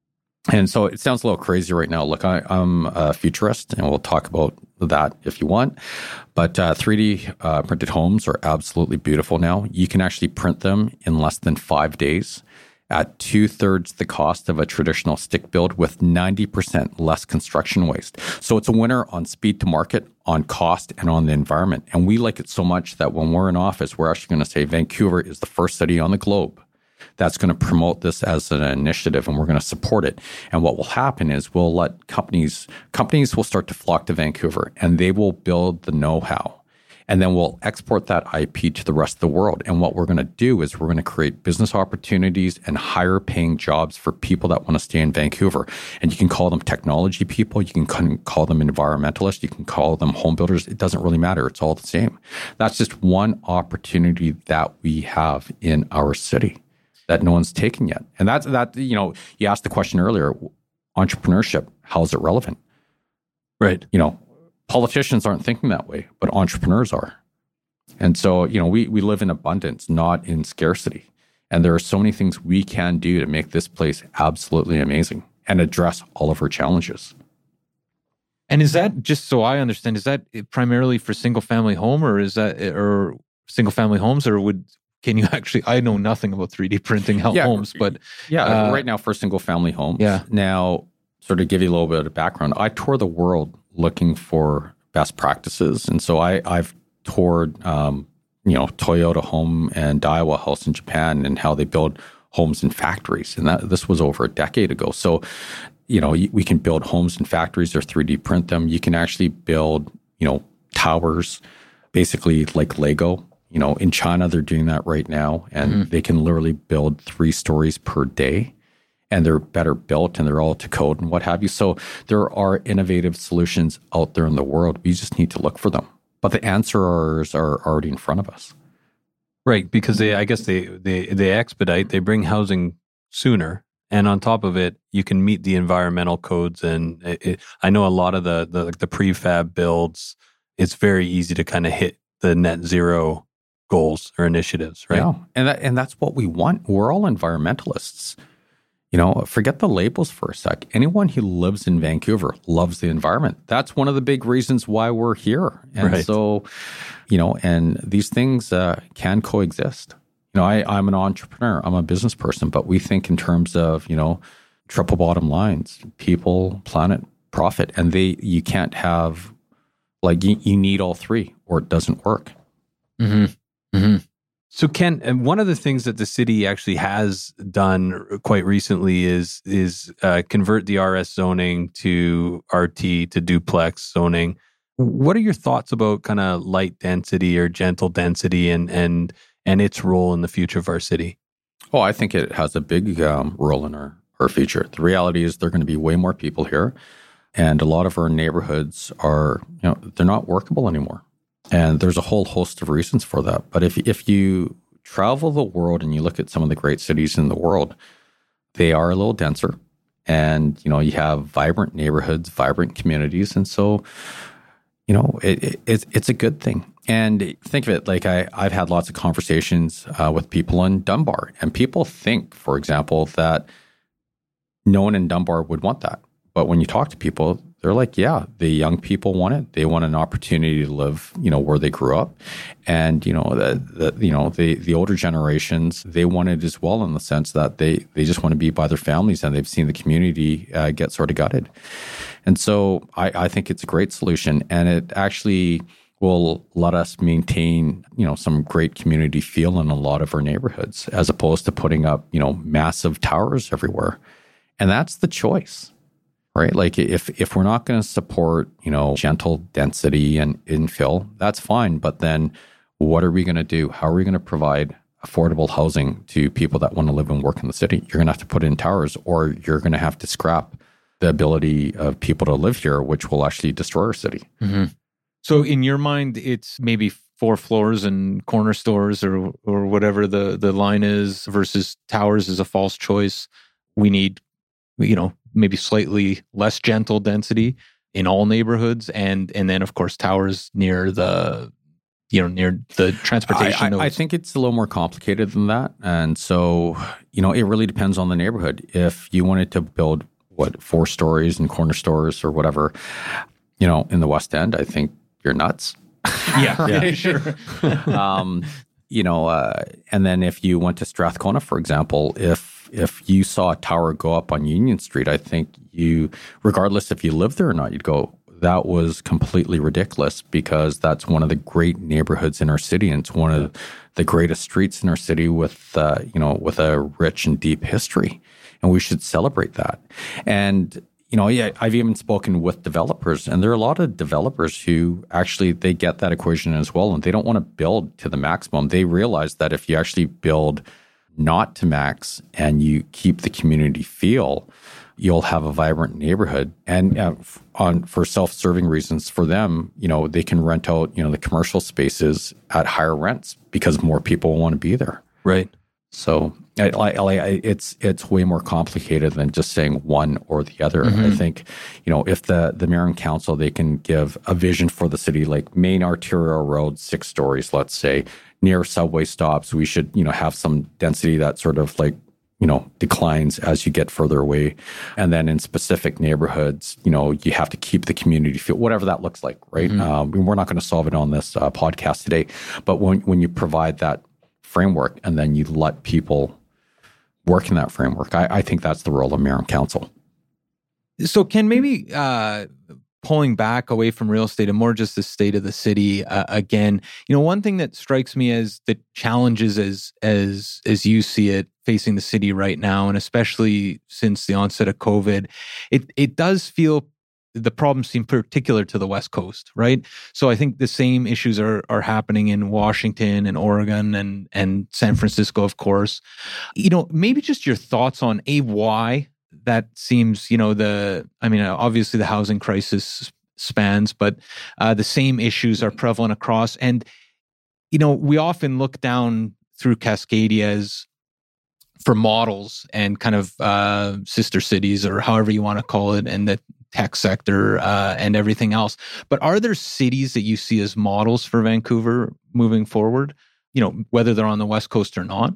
And so it sounds a little crazy right now. Look, I, I'm a futurist, and we'll talk about that if you want. But uh, three D uh, printed homes are absolutely beautiful now. You can actually print them in less than five days. At two-thirds the cost of a traditional stick build with ninety percent less construction waste. So it's a winner on speed to market, on cost, and on the environment. And we like it so much that when we're in office, we're actually going to say Vancouver is the first city on the globe that's going to promote this as an initiative, and we're going to support it. And what will happen is we'll let companies, companies will start to flock to Vancouver, and they will build the know-how. And then we'll export that I P to the rest of the world. And what we're going to do is we're going to create business opportunities and higher paying jobs for people that want to stay in Vancouver. And you can call them technology people. You can call them environmentalists. You can call them home builders. It doesn't really matter. It's all the same. That's just one opportunity that we have in our city that no one's taken yet. And that's that, you know, you asked the question earlier, entrepreneurship, how is it relevant? Right. You know, politicians aren't thinking that way, but entrepreneurs are. And so, you know, we, we live in abundance, not in scarcity. And there are so many things we can do to make this place absolutely amazing and address all of our challenges. And is that, just so I understand, is that primarily for single family home or is that, or single family homes, or would, can you actually, I know nothing about three D printing yeah, homes, but. Yeah, uh, right now for single family homes. Yeah. Now, sort of give you a little bit of background, I tour the world looking for best practices. And so I, I've toured, um, you know, Toyota Home and Daiwa House in Japan and how they build homes in factories. And that this was over a decade ago. So, you know, we can build homes in factories or three D print them. You can actually build, you know, towers, basically like Lego. You know, in China, they're doing that right now. And mm-hmm. they can literally build three stories per day. And they're better built and they're all to code and what have you. So there are innovative solutions out there in the world. We just need to look for them. But the answers are already in front of us. Right, because they, I guess they, they, they expedite, they bring housing sooner. And on top of it, you can meet the environmental codes. And it, it, I know a lot of the, the, the prefab builds, it's very easy to kind of hit the net zero goals or initiatives, right? Yeah, and that, and that's what we want. We're all environmentalists. You know, forget the labels for a sec. Anyone who lives in Vancouver loves the environment. That's one of the big reasons why we're here. And Right. so, you know, and these things uh, can coexist. You know, I, I'm an entrepreneur. I'm a business person, but we think in terms of, you know, triple bottom lines, people, planet, profit. And they, you can't have, like, you, you need all three or it doesn't work. Mm-hmm. Mm-hmm. So Ken, and one of the things that the city actually has done quite recently is is uh, convert the R S zoning to R T, to duplex zoning. What are your thoughts about kind of light density or gentle density and and and its role in the future of our city? Oh, I think it has a big um, role in our, our future. The reality is there are going to be way more people here. And a lot of our neighborhoods are, you know, they're not workable anymore. And there's a whole host of reasons for that. But if if you travel the world and you look at some of the great cities in the world, they are a little denser. And, you know, you have vibrant neighborhoods, vibrant communities. And so, you know, it, it, it's, it's a good thing. And think of it like I, I've had lots of conversations uh, with people in Dunbar. And people think, for example, that no one in Dunbar would want that. But when you talk to people, they're like, yeah, the young people want it. They want an opportunity to live, you know, where they grew up. And, you know, the, the you know, the, the older generations, they want it as well in the sense that they, they just want to be by their families and they've seen the community uh, get sort of gutted. And so I, I think it's a great solution. And it actually will let us maintain, you know, some great community feel in a lot of our neighborhoods as opposed to putting up, you know, massive towers everywhere. And that's the choice. Right? Like if if we're not going to support, you know, gentle density and infill, that's fine. But then what are we going to do? How are we going to provide affordable housing to people that want to live and work in the city? You're going to have to put in towers or you're going to have to scrap the ability of people to live here, which will actually destroy our city. Mm-hmm. So in your mind, it's maybe four floors and corner stores or or whatever the, the line is versus towers is a false choice. We need, you know, maybe slightly less gentle density in all neighborhoods, and and then of course towers near the, you know, near the transportation I, I, nodes. I think it's a little more complicated than that, and so you know it really depends on the neighborhood. If you wanted to build what four stories and corner stores or whatever, you know, in the West End, I think you're nuts. Yeah, yeah, sure. um, you know, uh, and then if you went to Strathcona, for example, if if you saw a tower go up on Union Street, I think you, regardless if you live there or not, you'd go, that was completely ridiculous because that's one of the great neighborhoods in our city. And it's one of the greatest streets in our city with, uh, you know, with a rich and deep history. And we should celebrate that. And, you know, yeah, I've even spoken with developers, and there are a lot of developers who actually, they get that equation as well. And they don't want to build to the maximum. They realize that if you actually build not to max and you keep the community feel, you'll have a vibrant neighborhood. And uh, on for self-serving reasons for them, you know, they can rent out, you know, the commercial spaces at higher rents because more people want to be there. Right. So I, I, I, it's it's way more complicated than just saying one or the other. Mm-hmm. I think, you know, if the, the mayor and council, they can give a vision for the city, like main arterial road, six stories, let's say, near subway stops, we should, you know, have some density that sort of like, you know, declines as you get further away. And then in specific neighborhoods, you know, you have to keep the community feel, whatever that looks like, right? Mm-hmm. Um, we're not going to solve it on this uh, podcast today, but when when you provide that framework and then you let people work in that framework, I, I think that's the role of mayor and council. So Ken, maybe uh, pulling back away from real estate and more just the state of the city uh, again, you know, one thing that strikes me as the challenges as as as you see it facing the city right now, and especially since the onset of COVID, it it does feel the problems seem particular to the West Coast, right? So I think the same issues are are happening in Washington and Oregon and and San Francisco, of course. You know, maybe just your thoughts on a why that seems, you know, the, I mean, obviously the housing crisis spans, but uh, the same issues are prevalent across. And you know, we often look down through Cascadia as for models and kind of uh, sister cities, or however you want to call it, and the tech sector uh, and everything else. But are there cities that you see as models for Vancouver moving forward? You know, whether they're on the West Coast or not?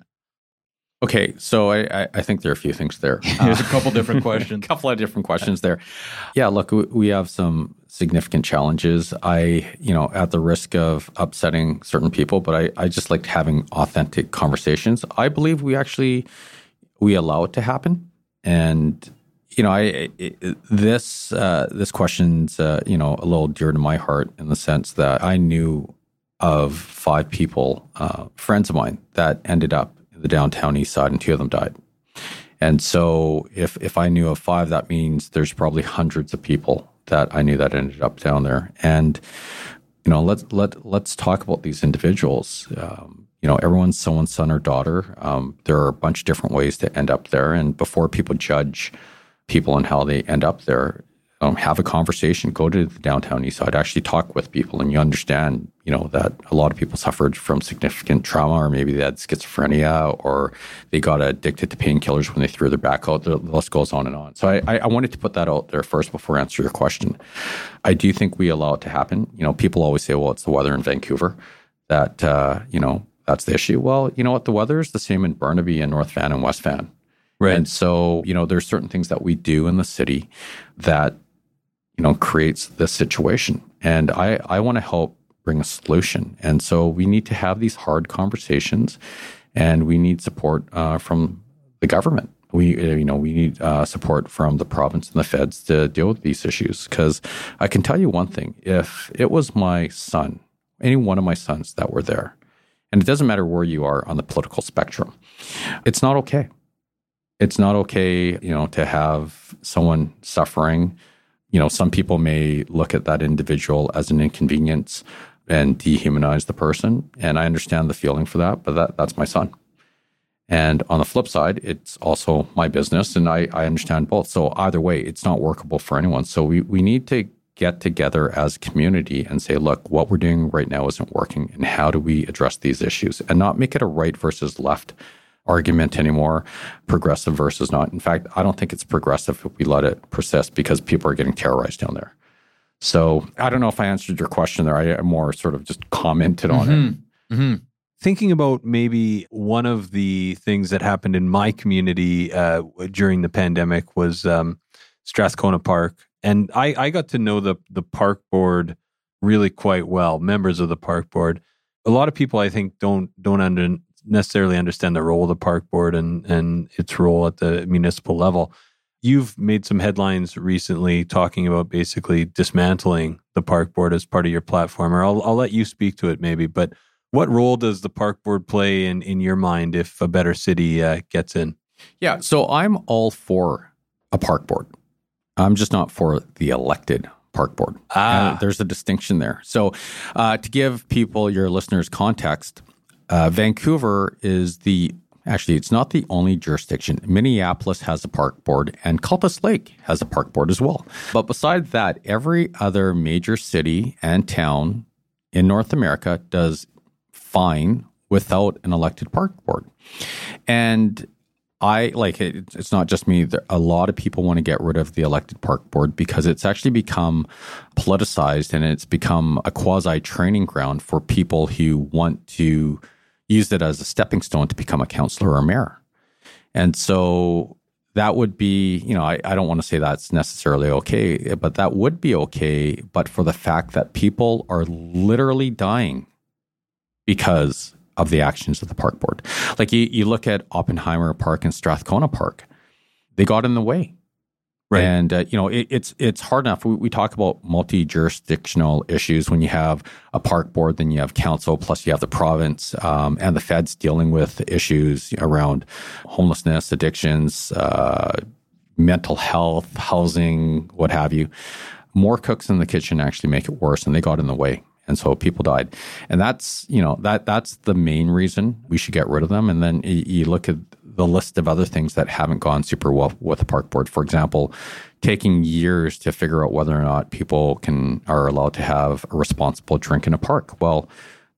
Okay, so I, I think there are a few things there. There's a couple different questions. A couple of different questions there. Yeah, look, we, we have some significant challenges. I, you know, at the risk of upsetting certain people, but I, I just like having authentic conversations. I believe we actually, we allow it to happen. And, you know, I it, this uh, this question's, uh, you know, a little dear to my heart in the sense that I knew of five people, uh, friends of mine, that ended up the downtown east side, and two of them died. And so if if I knew of five, that means there's probably hundreds of people that I knew that ended up down there. And, you know, let's let let's talk about these individuals. Um, you know, everyone's someone's son or daughter. Um, there are a bunch of different ways to end up there. And before people judge people and how they end up there, Um, have a conversation, go to the downtown east side, actually talk with people, and you understand, you know, that a lot of people suffered from significant trauma, or maybe they had schizophrenia, or they got addicted to painkillers when they threw their back out. The list goes on and on. So I, I wanted to put that out there first before I answer your question. I do think we allow it to happen. You know, people always say, well, it's the weather in Vancouver that, uh, you know, that's the issue. Well, you know what? The weather is the same in Burnaby and North Van and West Van. Right. And so, you know, there's certain things that we do in the city that, you know, creates this situation. And I, I want to help bring a solution. And so we need to have these hard conversations, and we need support uh, from the government. We, you know, we need uh, support from the province and the feds to deal with these issues. Because I can tell you one thing, if it was my son, any one of my sons that were there, and it doesn't matter where you are on the political spectrum, it's not okay. It's not okay, you know, to have someone suffering. You know, some people may look at that individual as an inconvenience and dehumanize the person. And I understand the feeling for that, but that, that's my son. And on the flip side, it's also my business, and I, I understand both. So either way, it's not workable for anyone. So we, we need to get together as a community and say, look, what we're doing right now isn't working, and how do we address these issues, and not make it a right versus left argument anymore, progressive versus not. In fact, I don't think it's progressive if we let it persist, because people are getting terrorized down there. So I don't know if I answered your question there. I more sort of just commented on mm-hmm. it. Mm-hmm. Thinking about maybe one of the things that happened in my community uh, during the pandemic was um, Strathcona Park. And I, I got to know the, the park board really quite well, members of the park board. A lot of people, I think, don't don't under, necessarily understand the role of the park board and, and its role at the municipal level. You've made some headlines recently talking about basically dismantling the park board as part of your platform, or I'll, I'll let you speak to it maybe, but what role does the park board play in, in your mind if a better city uh, gets in? Yeah, so I'm all for a park board. I'm just not for the elected park board. Ah. Uh, there's a distinction there. So uh, to give people, your listeners, context, Uh, Vancouver is the, actually, it's not the only jurisdiction. Minneapolis has a park board, and Cultus Lake has a park board as well. But besides that, every other major city and town in North America does fine without an elected park board. And I, like, it, it's not just me. A lot of people want to get rid of the elected park board because it's actually become politicized, and it's become a quasi-training ground for people who want to use it as a stepping stone to become a councillor or a mayor. And so that would be, you know, I, I don't want to say that's necessarily okay, but that would be okay, but for the fact that people are literally dying because of the actions of the park board. Like you, you look at Oppenheimer Park and Strathcona Park, they got in the way. Right. And, uh, you know, it, it's it's hard enough. We, we talk about multi-jurisdictional issues when you have a park board, then you have council, plus you have the province um, and the feds dealing with issues around homelessness, addictions, uh, mental health, housing, what have you. More cooks in the kitchen actually make it worse, and they got in the way. And so people died. And that's, you know, that that's the main reason we should get rid of them. And then you, you look at the list of other things that haven't gone super well with the park board. For example, taking years to figure out whether or not people can are allowed to have a responsible drink in a park. Well,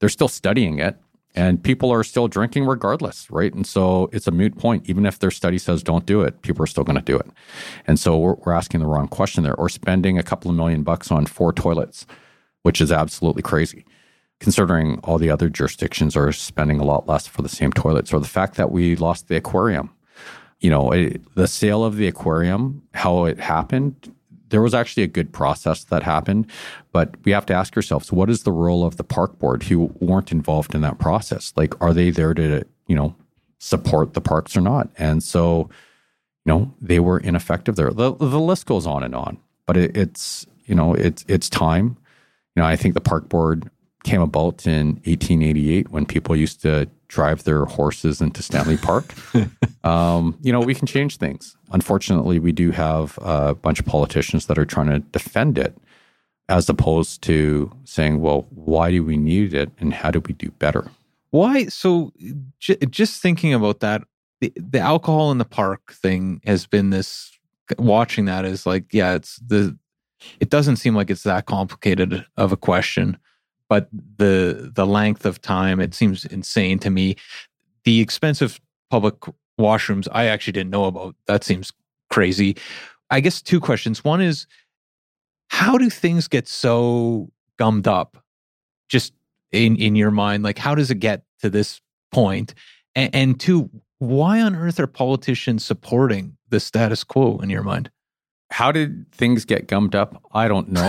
they're still studying it. And people are still drinking regardless, right? And so it's a moot point. Even if their study says don't do it, people are still going to do it. And so we're, we're asking the wrong question there. Or spending a couple of million bucks on four toilets, which is absolutely crazy, considering all the other jurisdictions are spending a lot less for the same toilets. Or the fact that we lost the aquarium. You know, it, the sale of the aquarium, how it happened, there was actually a good process that happened, but we have to ask ourselves, what is the role of the park board who weren't involved in that process? Like, are they there to, you know, support the parks or not? And so, you know, they were ineffective there. The, the list goes on and on, but it, it's, you know, it's, it's time. You know, I think the park board came about in eighteen eighty-eight when people used to drive their horses into Stanley Park. um, you know, we can change things. Unfortunately, we do have a bunch of politicians that are trying to defend it as opposed to saying, well, why do we need it and how do we do better? Why? So j- just thinking about that, the, the alcohol in the park thing has been this, watching that is like, yeah, it's the, it doesn't seem like it's that complicated of a question. But the the length of time, it seems insane to me. The expensive public washrooms, I actually didn't know about. That seems crazy. I guess two questions. One is, how do things get so gummed up just in, in your mind? Like, how does it get to this point? And, and two, why on earth are politicians supporting the status quo in your mind? How did things get gummed up? I don't know.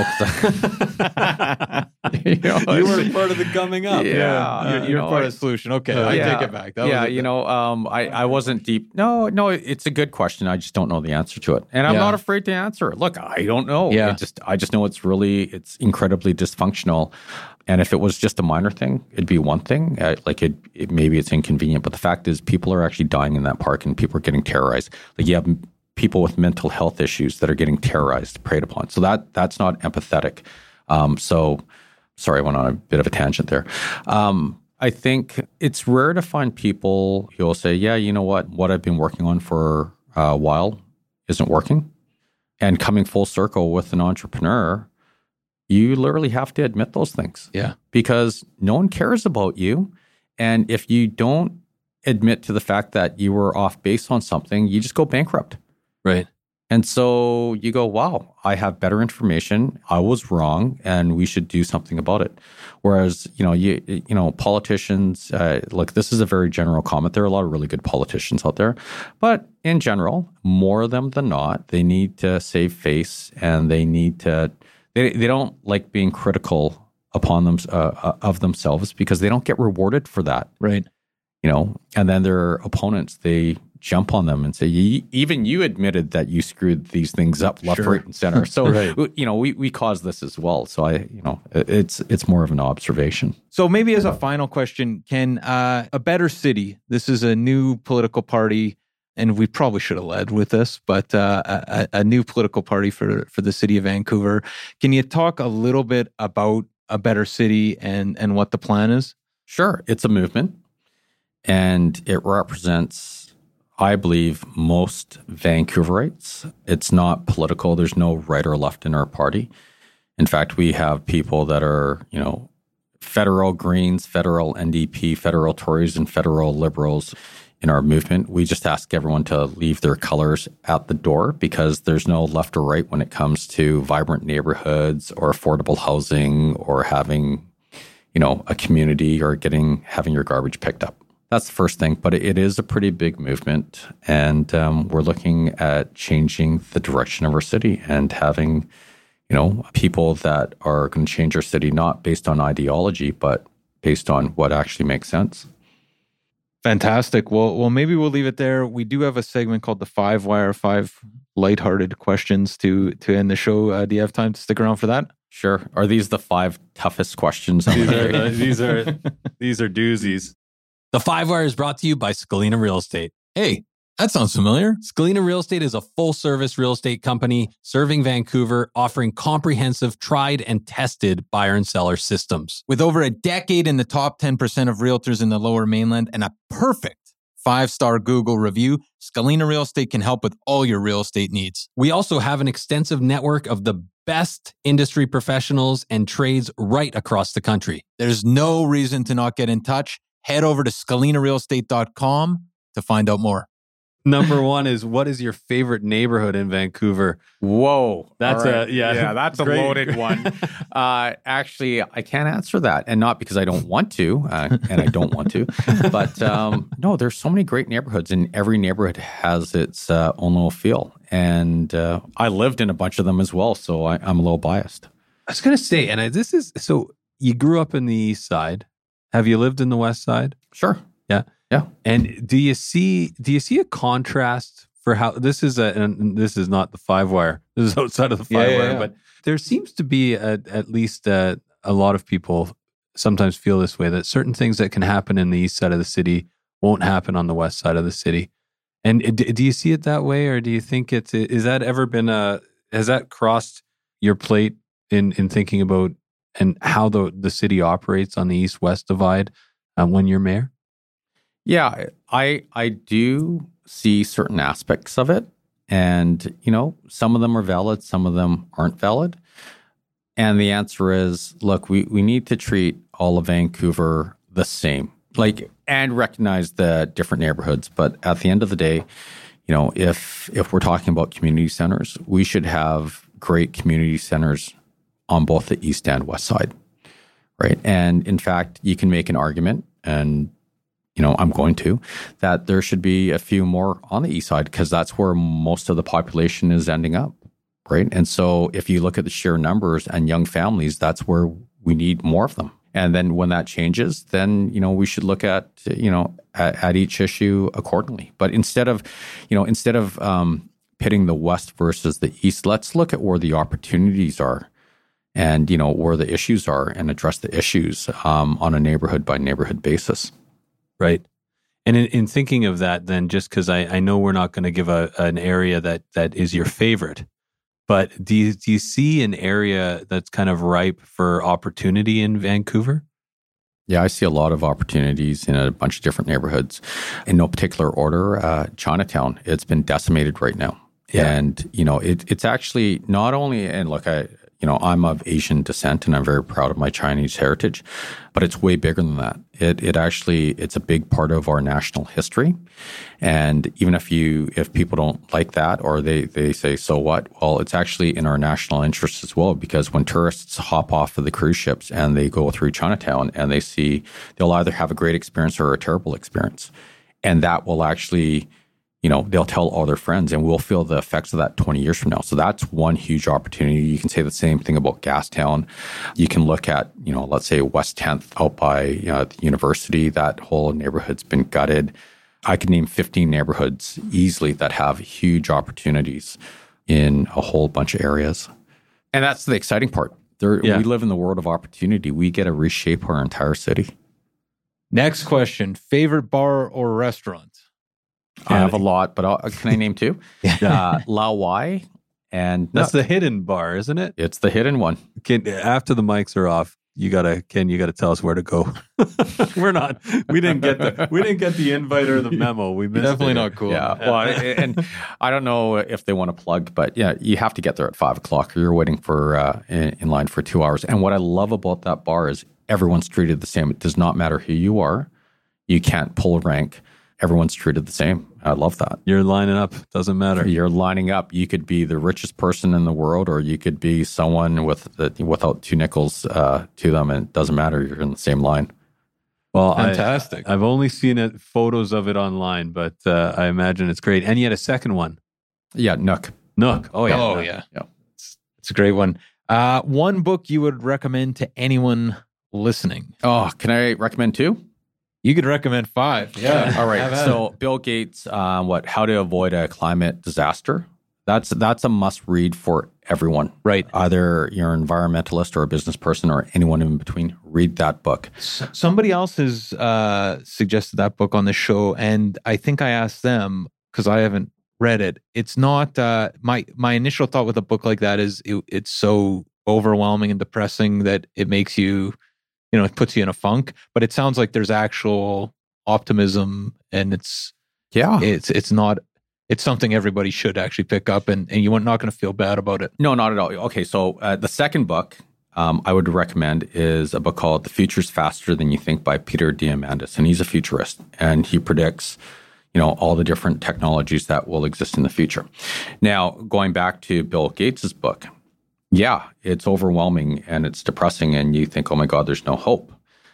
you, know, you were part of the gumming up. Yeah, yeah. You're, you you're know, part of the solution. Okay, uh, I yeah, take it back. That yeah, was a, you know, um, I, I wasn't deep. No, no, it's a good question. I just don't know the answer to it, and I'm Yeah. not afraid to answer it. Look, I don't know. Yeah. It just I just know it's really it's incredibly dysfunctional. And if it was just a minor thing, it'd be one thing. Uh, like it, it, maybe it's inconvenient, but the fact is, people are actually dying in that park, and people are getting terrorized. Like you have people with mental health issues that are getting terrorized, preyed upon. So that that's not empathetic. Um, so, sorry, I went on a bit of a tangent there. Um, I think it's rare to find people who will say, yeah, you know what, what I've been working on for a while isn't working. And coming full circle with an entrepreneur, you literally have to admit those things. Yeah. Because no one cares about you. And if you don't admit to the fact that you were off base on something, you just go bankrupt. Right. And so you go, wow, I have better information. I was wrong, and we should do something about it. Whereas, you know, you you know, politicians, uh, look, this is a very general comment. There are a lot of really good politicians out there, but in general, more of them than not, they need to save face, and they need to. They they don't like being critical upon them uh, of themselves because they don't get rewarded for that. right. You know, and then their opponents, they jump on them and say, even you admitted that you screwed these things up left, Sure. right, and center. So, Right. you know, we, we caused this as well. So I, you know, it's, it's more of an observation. So maybe as a final question, Ken, uh, a better city, this is a new political party, and we probably should have led with this, but uh, a, a new political party for, for the city of Vancouver. Can you talk a little bit about a better city and, and what the plan is? Sure. It's a movement, and it represents, I believe, most Vancouverites. It's not political. There's no right or left in our party. In fact, we have people that are, you know, federal Greens, federal N D P, federal Tories, and federal Liberals in our movement. We just ask everyone to leave their colors at the door because there's no left or right when it comes to vibrant neighborhoods or affordable housing or having, you know, a community or getting having your garbage picked up. That's the first thing, but it is a pretty big movement, and um, we're looking at changing the direction of our city and having, you know, people that are going to change our city not based on ideology, but based on what actually makes sense. Fantastic. Well, well, maybe we'll leave it there. We do have a segment called the Five Wire, five lighthearted questions to to end the show. Uh, do you have time to stick around for that? Sure. Are these the five toughest questions? These are, the, these are these are doozies. The Five Wire is brought to you by Scalina Real Estate. Hey, that sounds familiar. Scalina Real Estate is a full-service real estate company serving Vancouver, offering comprehensive, tried and tested buyer and seller systems. With over a decade in the top ten percent of realtors in the Lower Mainland and a perfect five-star Google review, Scalina Real Estate can help with all your real estate needs. We also have an extensive network of the best industry professionals and trades right across the country. There's no reason to not get in touch. Head over to scalina real estate dot com to find out more. Number one is, what is your favorite neighborhood in Vancouver? Whoa. That's All right. a, yeah. Yeah, that's great. a loaded one. uh, actually, I can't answer that. And not because I don't want to, uh, and I don't want to. But um, no, there's so many great neighborhoods, and every neighborhood has its uh, own little feel. And uh, I lived in a bunch of them as well, so I, I'm a little biased. I was going to say, and I, this is, so you grew up in the East Side. Have you lived in the West Side? Sure. Yeah. Yeah. And do you see do you see a contrast for how this is a and this is not the five wire. This is outside of the five Yeah, wire, yeah, yeah. but there seems to be a, at least a, a lot of people sometimes feel this way, that certain things that can happen in the east side of the city won't happen on the west side of the city. And do, do you see it that way, or do you think it's is that ever been a has that crossed your plate in in thinking about and how the the city operates on the east west divide uh, when you're mayor? Yeah, I I do see certain aspects of it, and you know, some of them are valid, some of them aren't valid. And the answer is, look, we we need to treat all of Vancouver the same, like, and recognize the different neighborhoods. But at the end of the day, you know, if if we're talking about community centers, we should have great community centers on both the east and west side, right? And in fact, you can make an argument, and you know, I'm going to, that there should be a few more on the east side, because that's where most of the population is ending up, right? And so if you look at the sheer numbers and young families, that's where we need more of them. And then when that changes, then, you know, we should look at, you know, at, at each issue accordingly. But instead of, you know, instead of um, pitting the west versus the east, let's look at where the opportunities are and, you know, where the issues are, and address the issues um, on a neighborhood by neighborhood basis. Right. And in, in thinking of that, then, just because I, I know we're not going to give a an area that, that is your favorite, but do you, do you see an area that's kind of ripe for opportunity in Vancouver? Yeah, I see a lot of opportunities in a bunch of different neighborhoods. In no particular order, uh, Chinatown, it's been decimated right now. Yeah. And, you know, it, it's actually not only, and look, I, you know, I'm of Asian descent and I'm very proud of my Chinese heritage, but it's way bigger than that. It it actually, it's a big part of our national history. And even if you, if people don't like that, or they, they say, so what? Well, it's actually in our national interest as well, because when tourists hop off of the cruise ships and they go through Chinatown and they see, they'll either have a great experience or a terrible experience. And that will actually, you know, they'll tell all their friends, and we'll feel the effects of that twenty years from now. So that's one huge opportunity. You can say the same thing about Gastown. You can look at, you know, let's say West tenth out by, you know, the university. That whole neighborhood's been gutted. I could name fifteen neighborhoods easily that have huge opportunities in a whole bunch of areas. And that's the exciting part. There, yeah. We live in the world of opportunity. We get to reshape our entire city. Next question. Favorite bar or restaurant? I have a lot, but I'll, can I name two? Yeah. Uh, La Wai, and That's no, the hidden bar, isn't it? it's the hidden one. Ken, after the mics are off, you gotta Ken, you gotta tell us where to go. We're not. We didn't get the. We didn't get the invite or the memo. We missed Definitely it. not cool. Yeah, well, and I don't know if they want to plug, but yeah, you have to get there at five o'clock. Or you're waiting for uh, in, in line for two hours. And what I love about that bar is everyone's treated the same. It does not matter who you are. You can't pull rank. Everyone's treated the same. I love that. You're lining up. Doesn't matter. You're lining up. You could be the richest person in the world, or you could be someone with the, without two nickels uh, to them, and it doesn't matter. You're in the same line. Well, Fantastic. I, I've only seen it, photos of it online, but uh, I imagine it's great. And you had a second one. Yeah, Nook. Nook. Oh, yeah. Oh, Nook. yeah. Yeah. It's, it's a great one. Uh, one book you would recommend to anyone listening? Oh, can I recommend two? You could recommend five. Yeah. All right. Have at So it. Bill Gates, uh, what? How to avoid a climate disaster. That's that's a must read for everyone. Right. Either you're an environmentalist or a business person or anyone in between. Read that book. S- Somebody else has uh, suggested that book on the show, and I think I asked them because I haven't read it. It's not uh, my my initial thought with a book like that is it, it's so overwhelming and depressing that it makes you, you know, it puts you in a funk. But it sounds like there's actual optimism, and it's Yeah. it's it's not it's something everybody should actually pick up, and, and you're not going to feel bad about it. No, not at all. Okay, so uh, the second book um, I would recommend is a book called The Future's Faster Than You Think by Peter Diamandis. And he's a futurist, and he predicts, you know, all the different technologies that will exist in the future. Now, going back to Bill Gates's book, yeah, it's overwhelming and it's depressing, and you think, oh my God, there's no hope.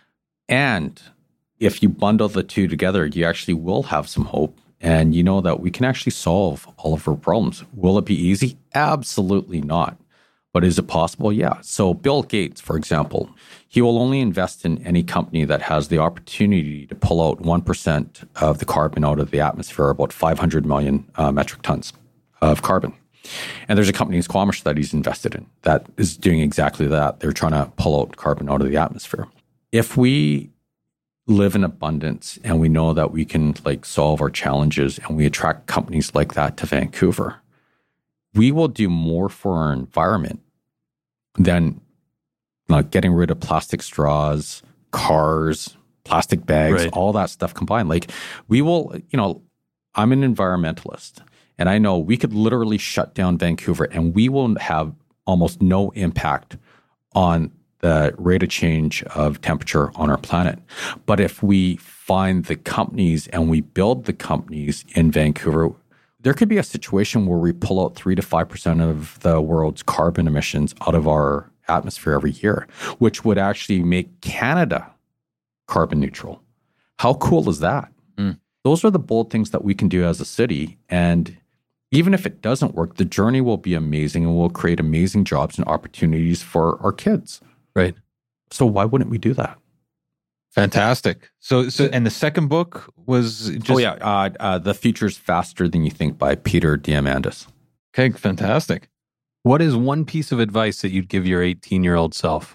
And if you bundle the two together, you actually will have some hope. And you know that we can actually solve all of our problems. Will it be easy? Absolutely not. But is it possible? Yeah. So Bill Gates, for example, he will only invest in any company that has the opportunity to pull out one percent of the carbon out of the atmosphere, about five hundred million uh, metric tons of carbon. And there's a company, Squamish, that he's invested in that is doing exactly that. They're trying to pull out carbon out of the atmosphere. If we live in abundance and we know that we can like solve our challenges and we attract companies like that to Vancouver, we will do more for our environment than like getting rid of plastic straws, cars, plastic bags, Right. all that stuff combined. Like we will, you know, I'm an environmentalist and I know we could literally shut down Vancouver and we will have almost no impact on the rate of change of temperature on our planet. But if we find the companies and we build the companies in Vancouver, there could be a situation where we pull out three to five percent of the world's carbon emissions out of our atmosphere every year, which would actually make Canada carbon neutral. How cool is that? Mm. Those are the bold things that we can do as a city. And even if it doesn't work, the journey will be amazing and will create amazing jobs and opportunities for our kids. Right. So why wouldn't we do that? Fantastic. So, so, and the second book was just, oh yeah, uh, uh, The Future's Faster Than You Think by Peter Diamandis. okay, fantastic. What is one piece of advice that you'd give your eighteen-year-old self?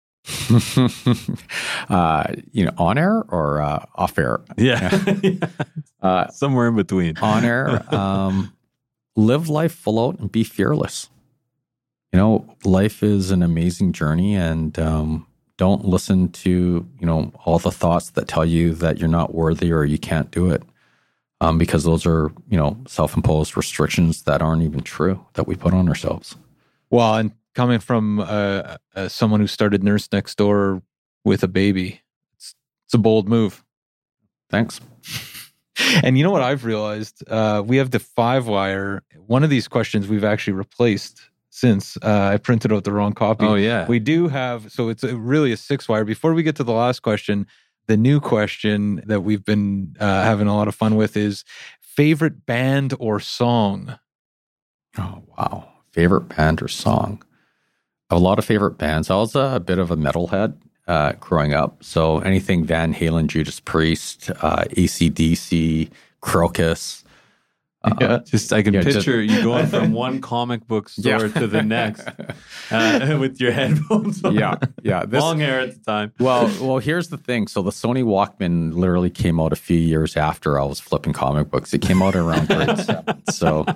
uh, you know, on air or uh, off air? Yeah. Uh, Somewhere in between. on air, um, live life full out and be fearless. You know, life is an amazing journey, and um, don't listen to, you know, all the thoughts that tell you that you're not worthy or you can't do it. Um, because those are, you know, self-imposed restrictions that aren't even true that we put on ourselves. Well, and coming from uh, uh, someone who started Nurse Next Door with a baby, it's, it's a bold move. Thanks. And you know what I've realized? Uh, we have the five wire. One of these questions we've actually replaced since uh, I printed out the wrong copy. Oh, yeah. We do have, so it's a, really a six wire. Before we get to the last question, the new question that we've been uh, having a lot of fun with is favorite band or song? Oh, wow. Favorite band or song? I have a lot of favorite bands. I was a, a bit of a metalhead uh, growing up. So anything Van Halen, Judas Priest, uh, A C D C, Crocus. Uh, Yeah, just I can yeah, picture just- you going from one comic book store Yeah. to the next uh, with your headphones on. Yeah, yeah. This, Long hair at the time. well, well, here's the thing. So the Sony Walkman literally came out a few years after I was flipping comic books. It came out around grade seven. So,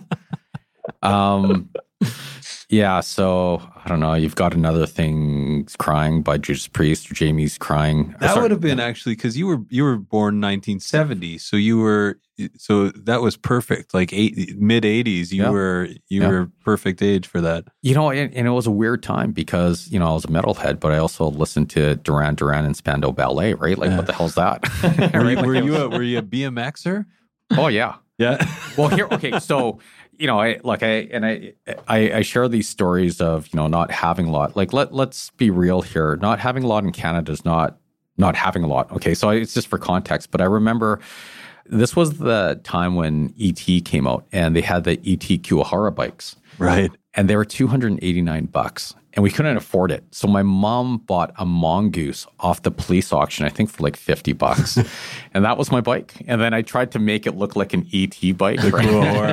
um, yeah. So I don't know. You've got Another Thing's Crying by Judas Priest, or Jamie's Crying. That Sorry. would have been actually because you were you were born nineteen seventy, so you were so that was perfect. Like eight, mid eighties, you Yeah. were you Yeah. were perfect age for that. You know, and, and it was a weird time because, you know, I was a metalhead, but I also listened to Duran Duran and Spandau Ballet, right? Like, what the hell's that? Were, Right? you, Like, were it you was- a were you a B M Xer? Oh, yeah. Yeah. Well, here, okay, so, you know, I like I and I, I I share these stories of, you know, not having a lot. Like, let let's be real here. Not having a lot in Canada is not not having a lot. Okay, so it's just for context. But I remember this was the time when E T came out, and they had the E T Kuwahara bikes, Right. and they were two hundred eighty-nine bucks, and we couldn't afford it. So my mom bought a Mongoose off the police auction, I think for like fifty bucks. And that was my bike. And then I tried to make it look like an E T bike. right?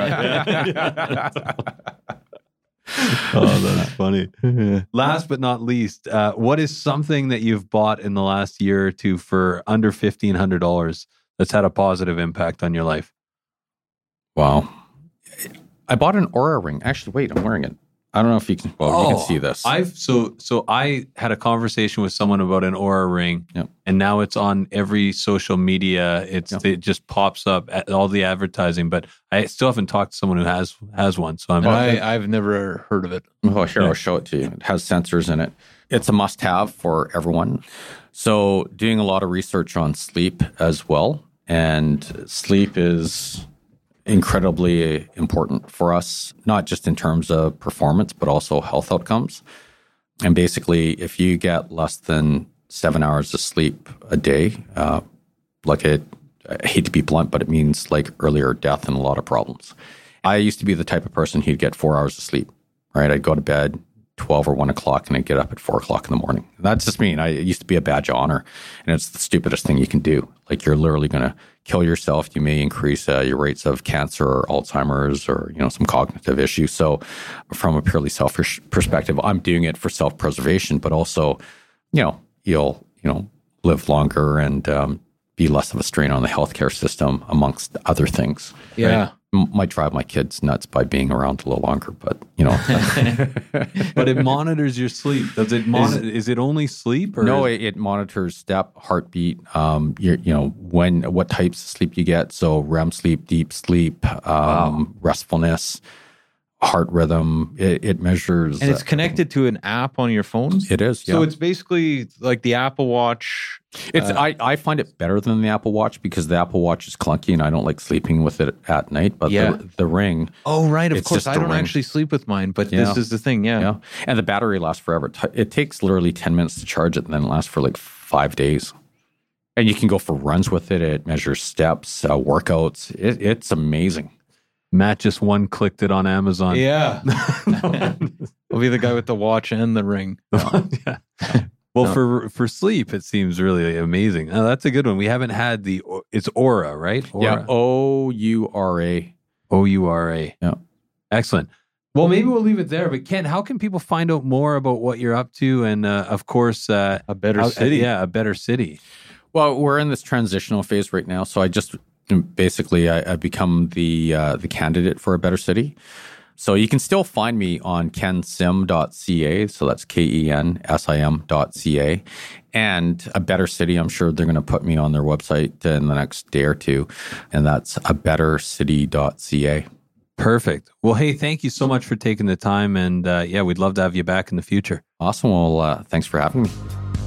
Oh, that's funny. Last but not least, uh, what is something that you've bought in the last year or two for under fifteen hundred dollars that's had a positive impact on your life? Wow. I bought an Aura ring. Actually, wait, I'm wearing it. I don't know if you can, well, Oh, you can see this. I've so so I had a conversation with someone about an Aura ring, Yep. and now it's on every social media. It's Yep. it just pops up at all the advertising, but I still haven't talked to someone who has has one. So I'm I, I've never heard of it. Well, here, Yeah. I'll show it to you. It has sensors in it. It's a must-have for everyone. So doing a lot of research on sleep as well. And sleep is incredibly important for us, not just in terms of performance, but also health outcomes. And basically, if you get less than seven hours of sleep a day, uh, like it, I hate to be blunt, but it means like earlier death and a lot of problems. I used to be the type of person who'd get four hours of sleep, right? I'd go to bed twelve or one o'clock and I'd get up at four o'clock in the morning. That's just me. And I, it used to be a badge of honor. And it's the stupidest thing you can do. Like you're literally going to kill yourself. You may increase uh, your rates of cancer or Alzheimer's or, you know, some cognitive issues. So from a purely selfish perspective, I'm doing it for self-preservation, but also, you know, you'll, you know, live longer and um, be less of a strain on the healthcare system, amongst other things. Yeah. Right? M- might drive my kids nuts by being around a little longer, but you know. but it monitors your sleep. Does it monitor? Is, is it only sleep? Or No, is, it, it monitors step, heartbeat, um, your, you know, when, what types of sleep you get. So R E M sleep, deep sleep, um, Wow. restfulness, heart rhythm. It, it measures. And it's uh, connected to an app on your phones? It is. So yeah. it's basically like the Apple Watch. It's uh, I, I find it better than the Apple Watch because the Apple Watch is clunky and I don't like sleeping with it at night. But Yeah. the, the Ring, Oh, right. Of It's course. just I the don't ring. actually sleep with mine, but Yeah. this is the thing. Yeah. yeah, and the battery lasts forever. T- It takes literally ten minutes to charge it, and then it lasts for like five days. And you can go for runs with it. It measures steps, uh, workouts. It, it's amazing. Matt just one clicked it on Amazon. Yeah. I'll be the guy with the watch and the ring. Yeah. Well, No. for for sleep, it seems really amazing. Oh, that's a good one. We haven't had the. It's Aura, right? Yeah, Aura. O U R A. O U R A. Yeah. Excellent. Well, maybe we'll leave it there. But Ken, how can people find out more about what you're up to? And uh, of course, uh, A better how- city. yeah, a better city. Well, we're in this transitional phase right now. So I just basically I, I've become the uh, the candidate for a better city. So you can still find me on ken sim dot c a. So that's K E N S I M dot C A. And A Better City, I'm sure they're going to put me on their website in the next day or two. And that's a better city dot c a. Perfect. Well, hey, thank you so much for taking the time. And uh, yeah, we'd love to have you back in the future. Awesome. Well, uh, thanks for having me.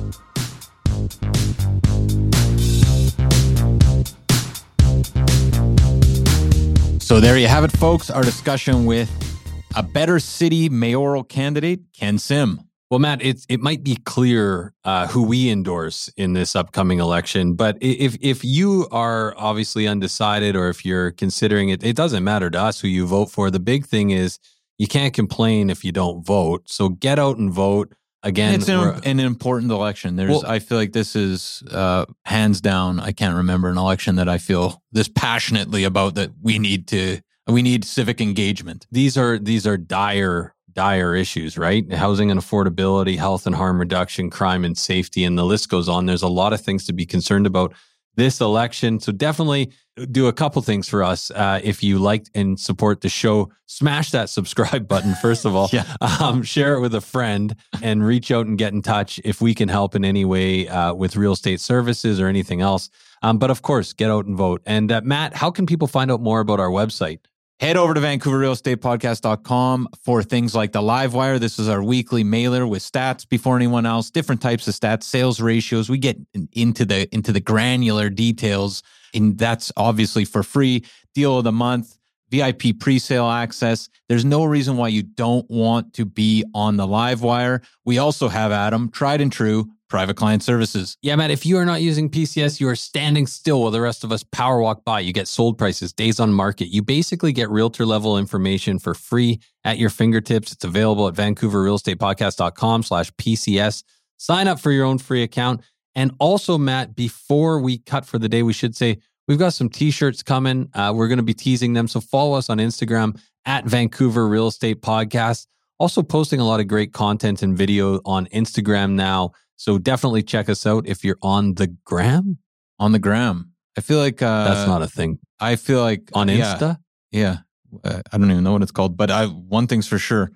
So there you have it, folks. Our discussion with a better city mayoral candidate, Ken Sim. Well, Matt, it's it might be clear uh, who we endorse in this upcoming election, but i- if if you are obviously undecided or if you're considering it, it doesn't matter to us who you vote for. The big thing is you can't complain if you don't vote. So get out and vote. Again, It's an, we're- an important election. There's, Well- I feel like this is uh, hands down. I can't remember an election that I feel this passionately about. That we need to, we need civic engagement. these are these are dire dire issues, right? Housing and affordability, health and harm reduction, crime and safety, and the list goes on. There's a lot of things to be concerned about this election. So definitely do a couple things for us. Uh, if you like and support the show, smash that subscribe button, first of all. Yeah. Um, share it with a friend and reach out and get in touch if we can help in any way uh, with real estate services or anything else. Um, but of course, get out and vote. And uh, Matt, how can people find out more about our website? Head over to Vancouver Real Estate Podcast dot com for things like the Live Wire. This is our weekly mailer with stats before anyone else, different types of stats, sales ratios. We get in- into the into the granular details, and that's obviously for free. Deal of the month, V I P pre-sale access. There's no reason why you don't want to be on the Live Wire. We also have, Adam, tried and true private client services. Yeah, Matt, if you are not using P C S, you are standing still while the rest of us power walk by. You get sold prices, days on market. You basically get realtor level information for free at your fingertips. It's available at Vancouver Real Estate Podcast dot com slash P C S. Sign up for your own free account. And also, Matt, before we cut for the day, we should say we've got some t-shirts coming. Uh, we're going to be teasing them. So follow us on Instagram at Vancouver Real Estate Podcast. Also posting a lot of great content and video on Instagram now. So definitely check us out if you're on the gram. On the gram. I feel like uh, That's not a thing. I feel like On yeah, Insta? Yeah, uh, I don't even know what it's called, but I one thing's for sure: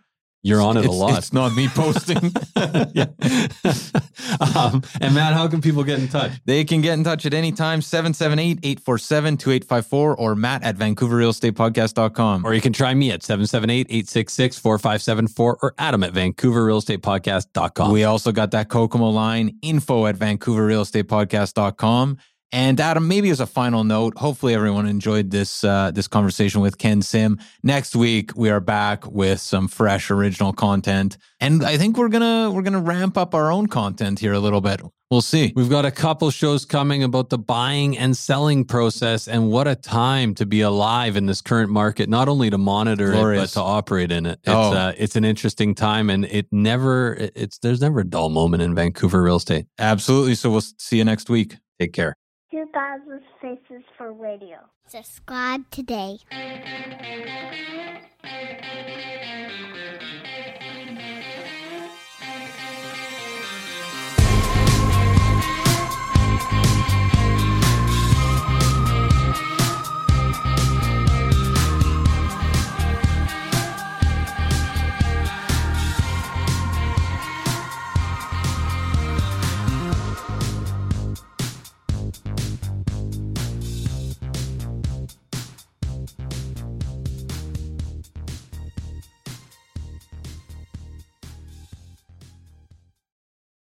You're on it it's, a lot. It's not me posting. Yeah. um, and Matt, how can people get in touch? They can get in touch at any time, seven seven eight, eight four seven, two eight five four or Matt at Vancouver Real Estate Podcast dot com. Or you can try me at seven seven eight, eight six six, four five seven four or Adam at Vancouver Real Estate Podcast dot com. We also got that Kokomo line, info at Vancouver Real Estate Podcast dot com. And Adam, maybe as a final note, hopefully everyone enjoyed this uh, this conversation with Ken Sim. Next week we are back with some fresh original content, and I think we're gonna we're gonna ramp up our own content here a little bit. We'll see. We've got a couple shows coming about the buying and selling process, and what a time to be alive in this current market. Not only to monitor Glorious. it, but to operate in it. It's Oh. uh, it's an interesting time, and it never it's there's never a dull moment in Vancouver real estate. Absolutely. So we'll see you next week. Take care. two thousand Faces for Radio. Subscribe today.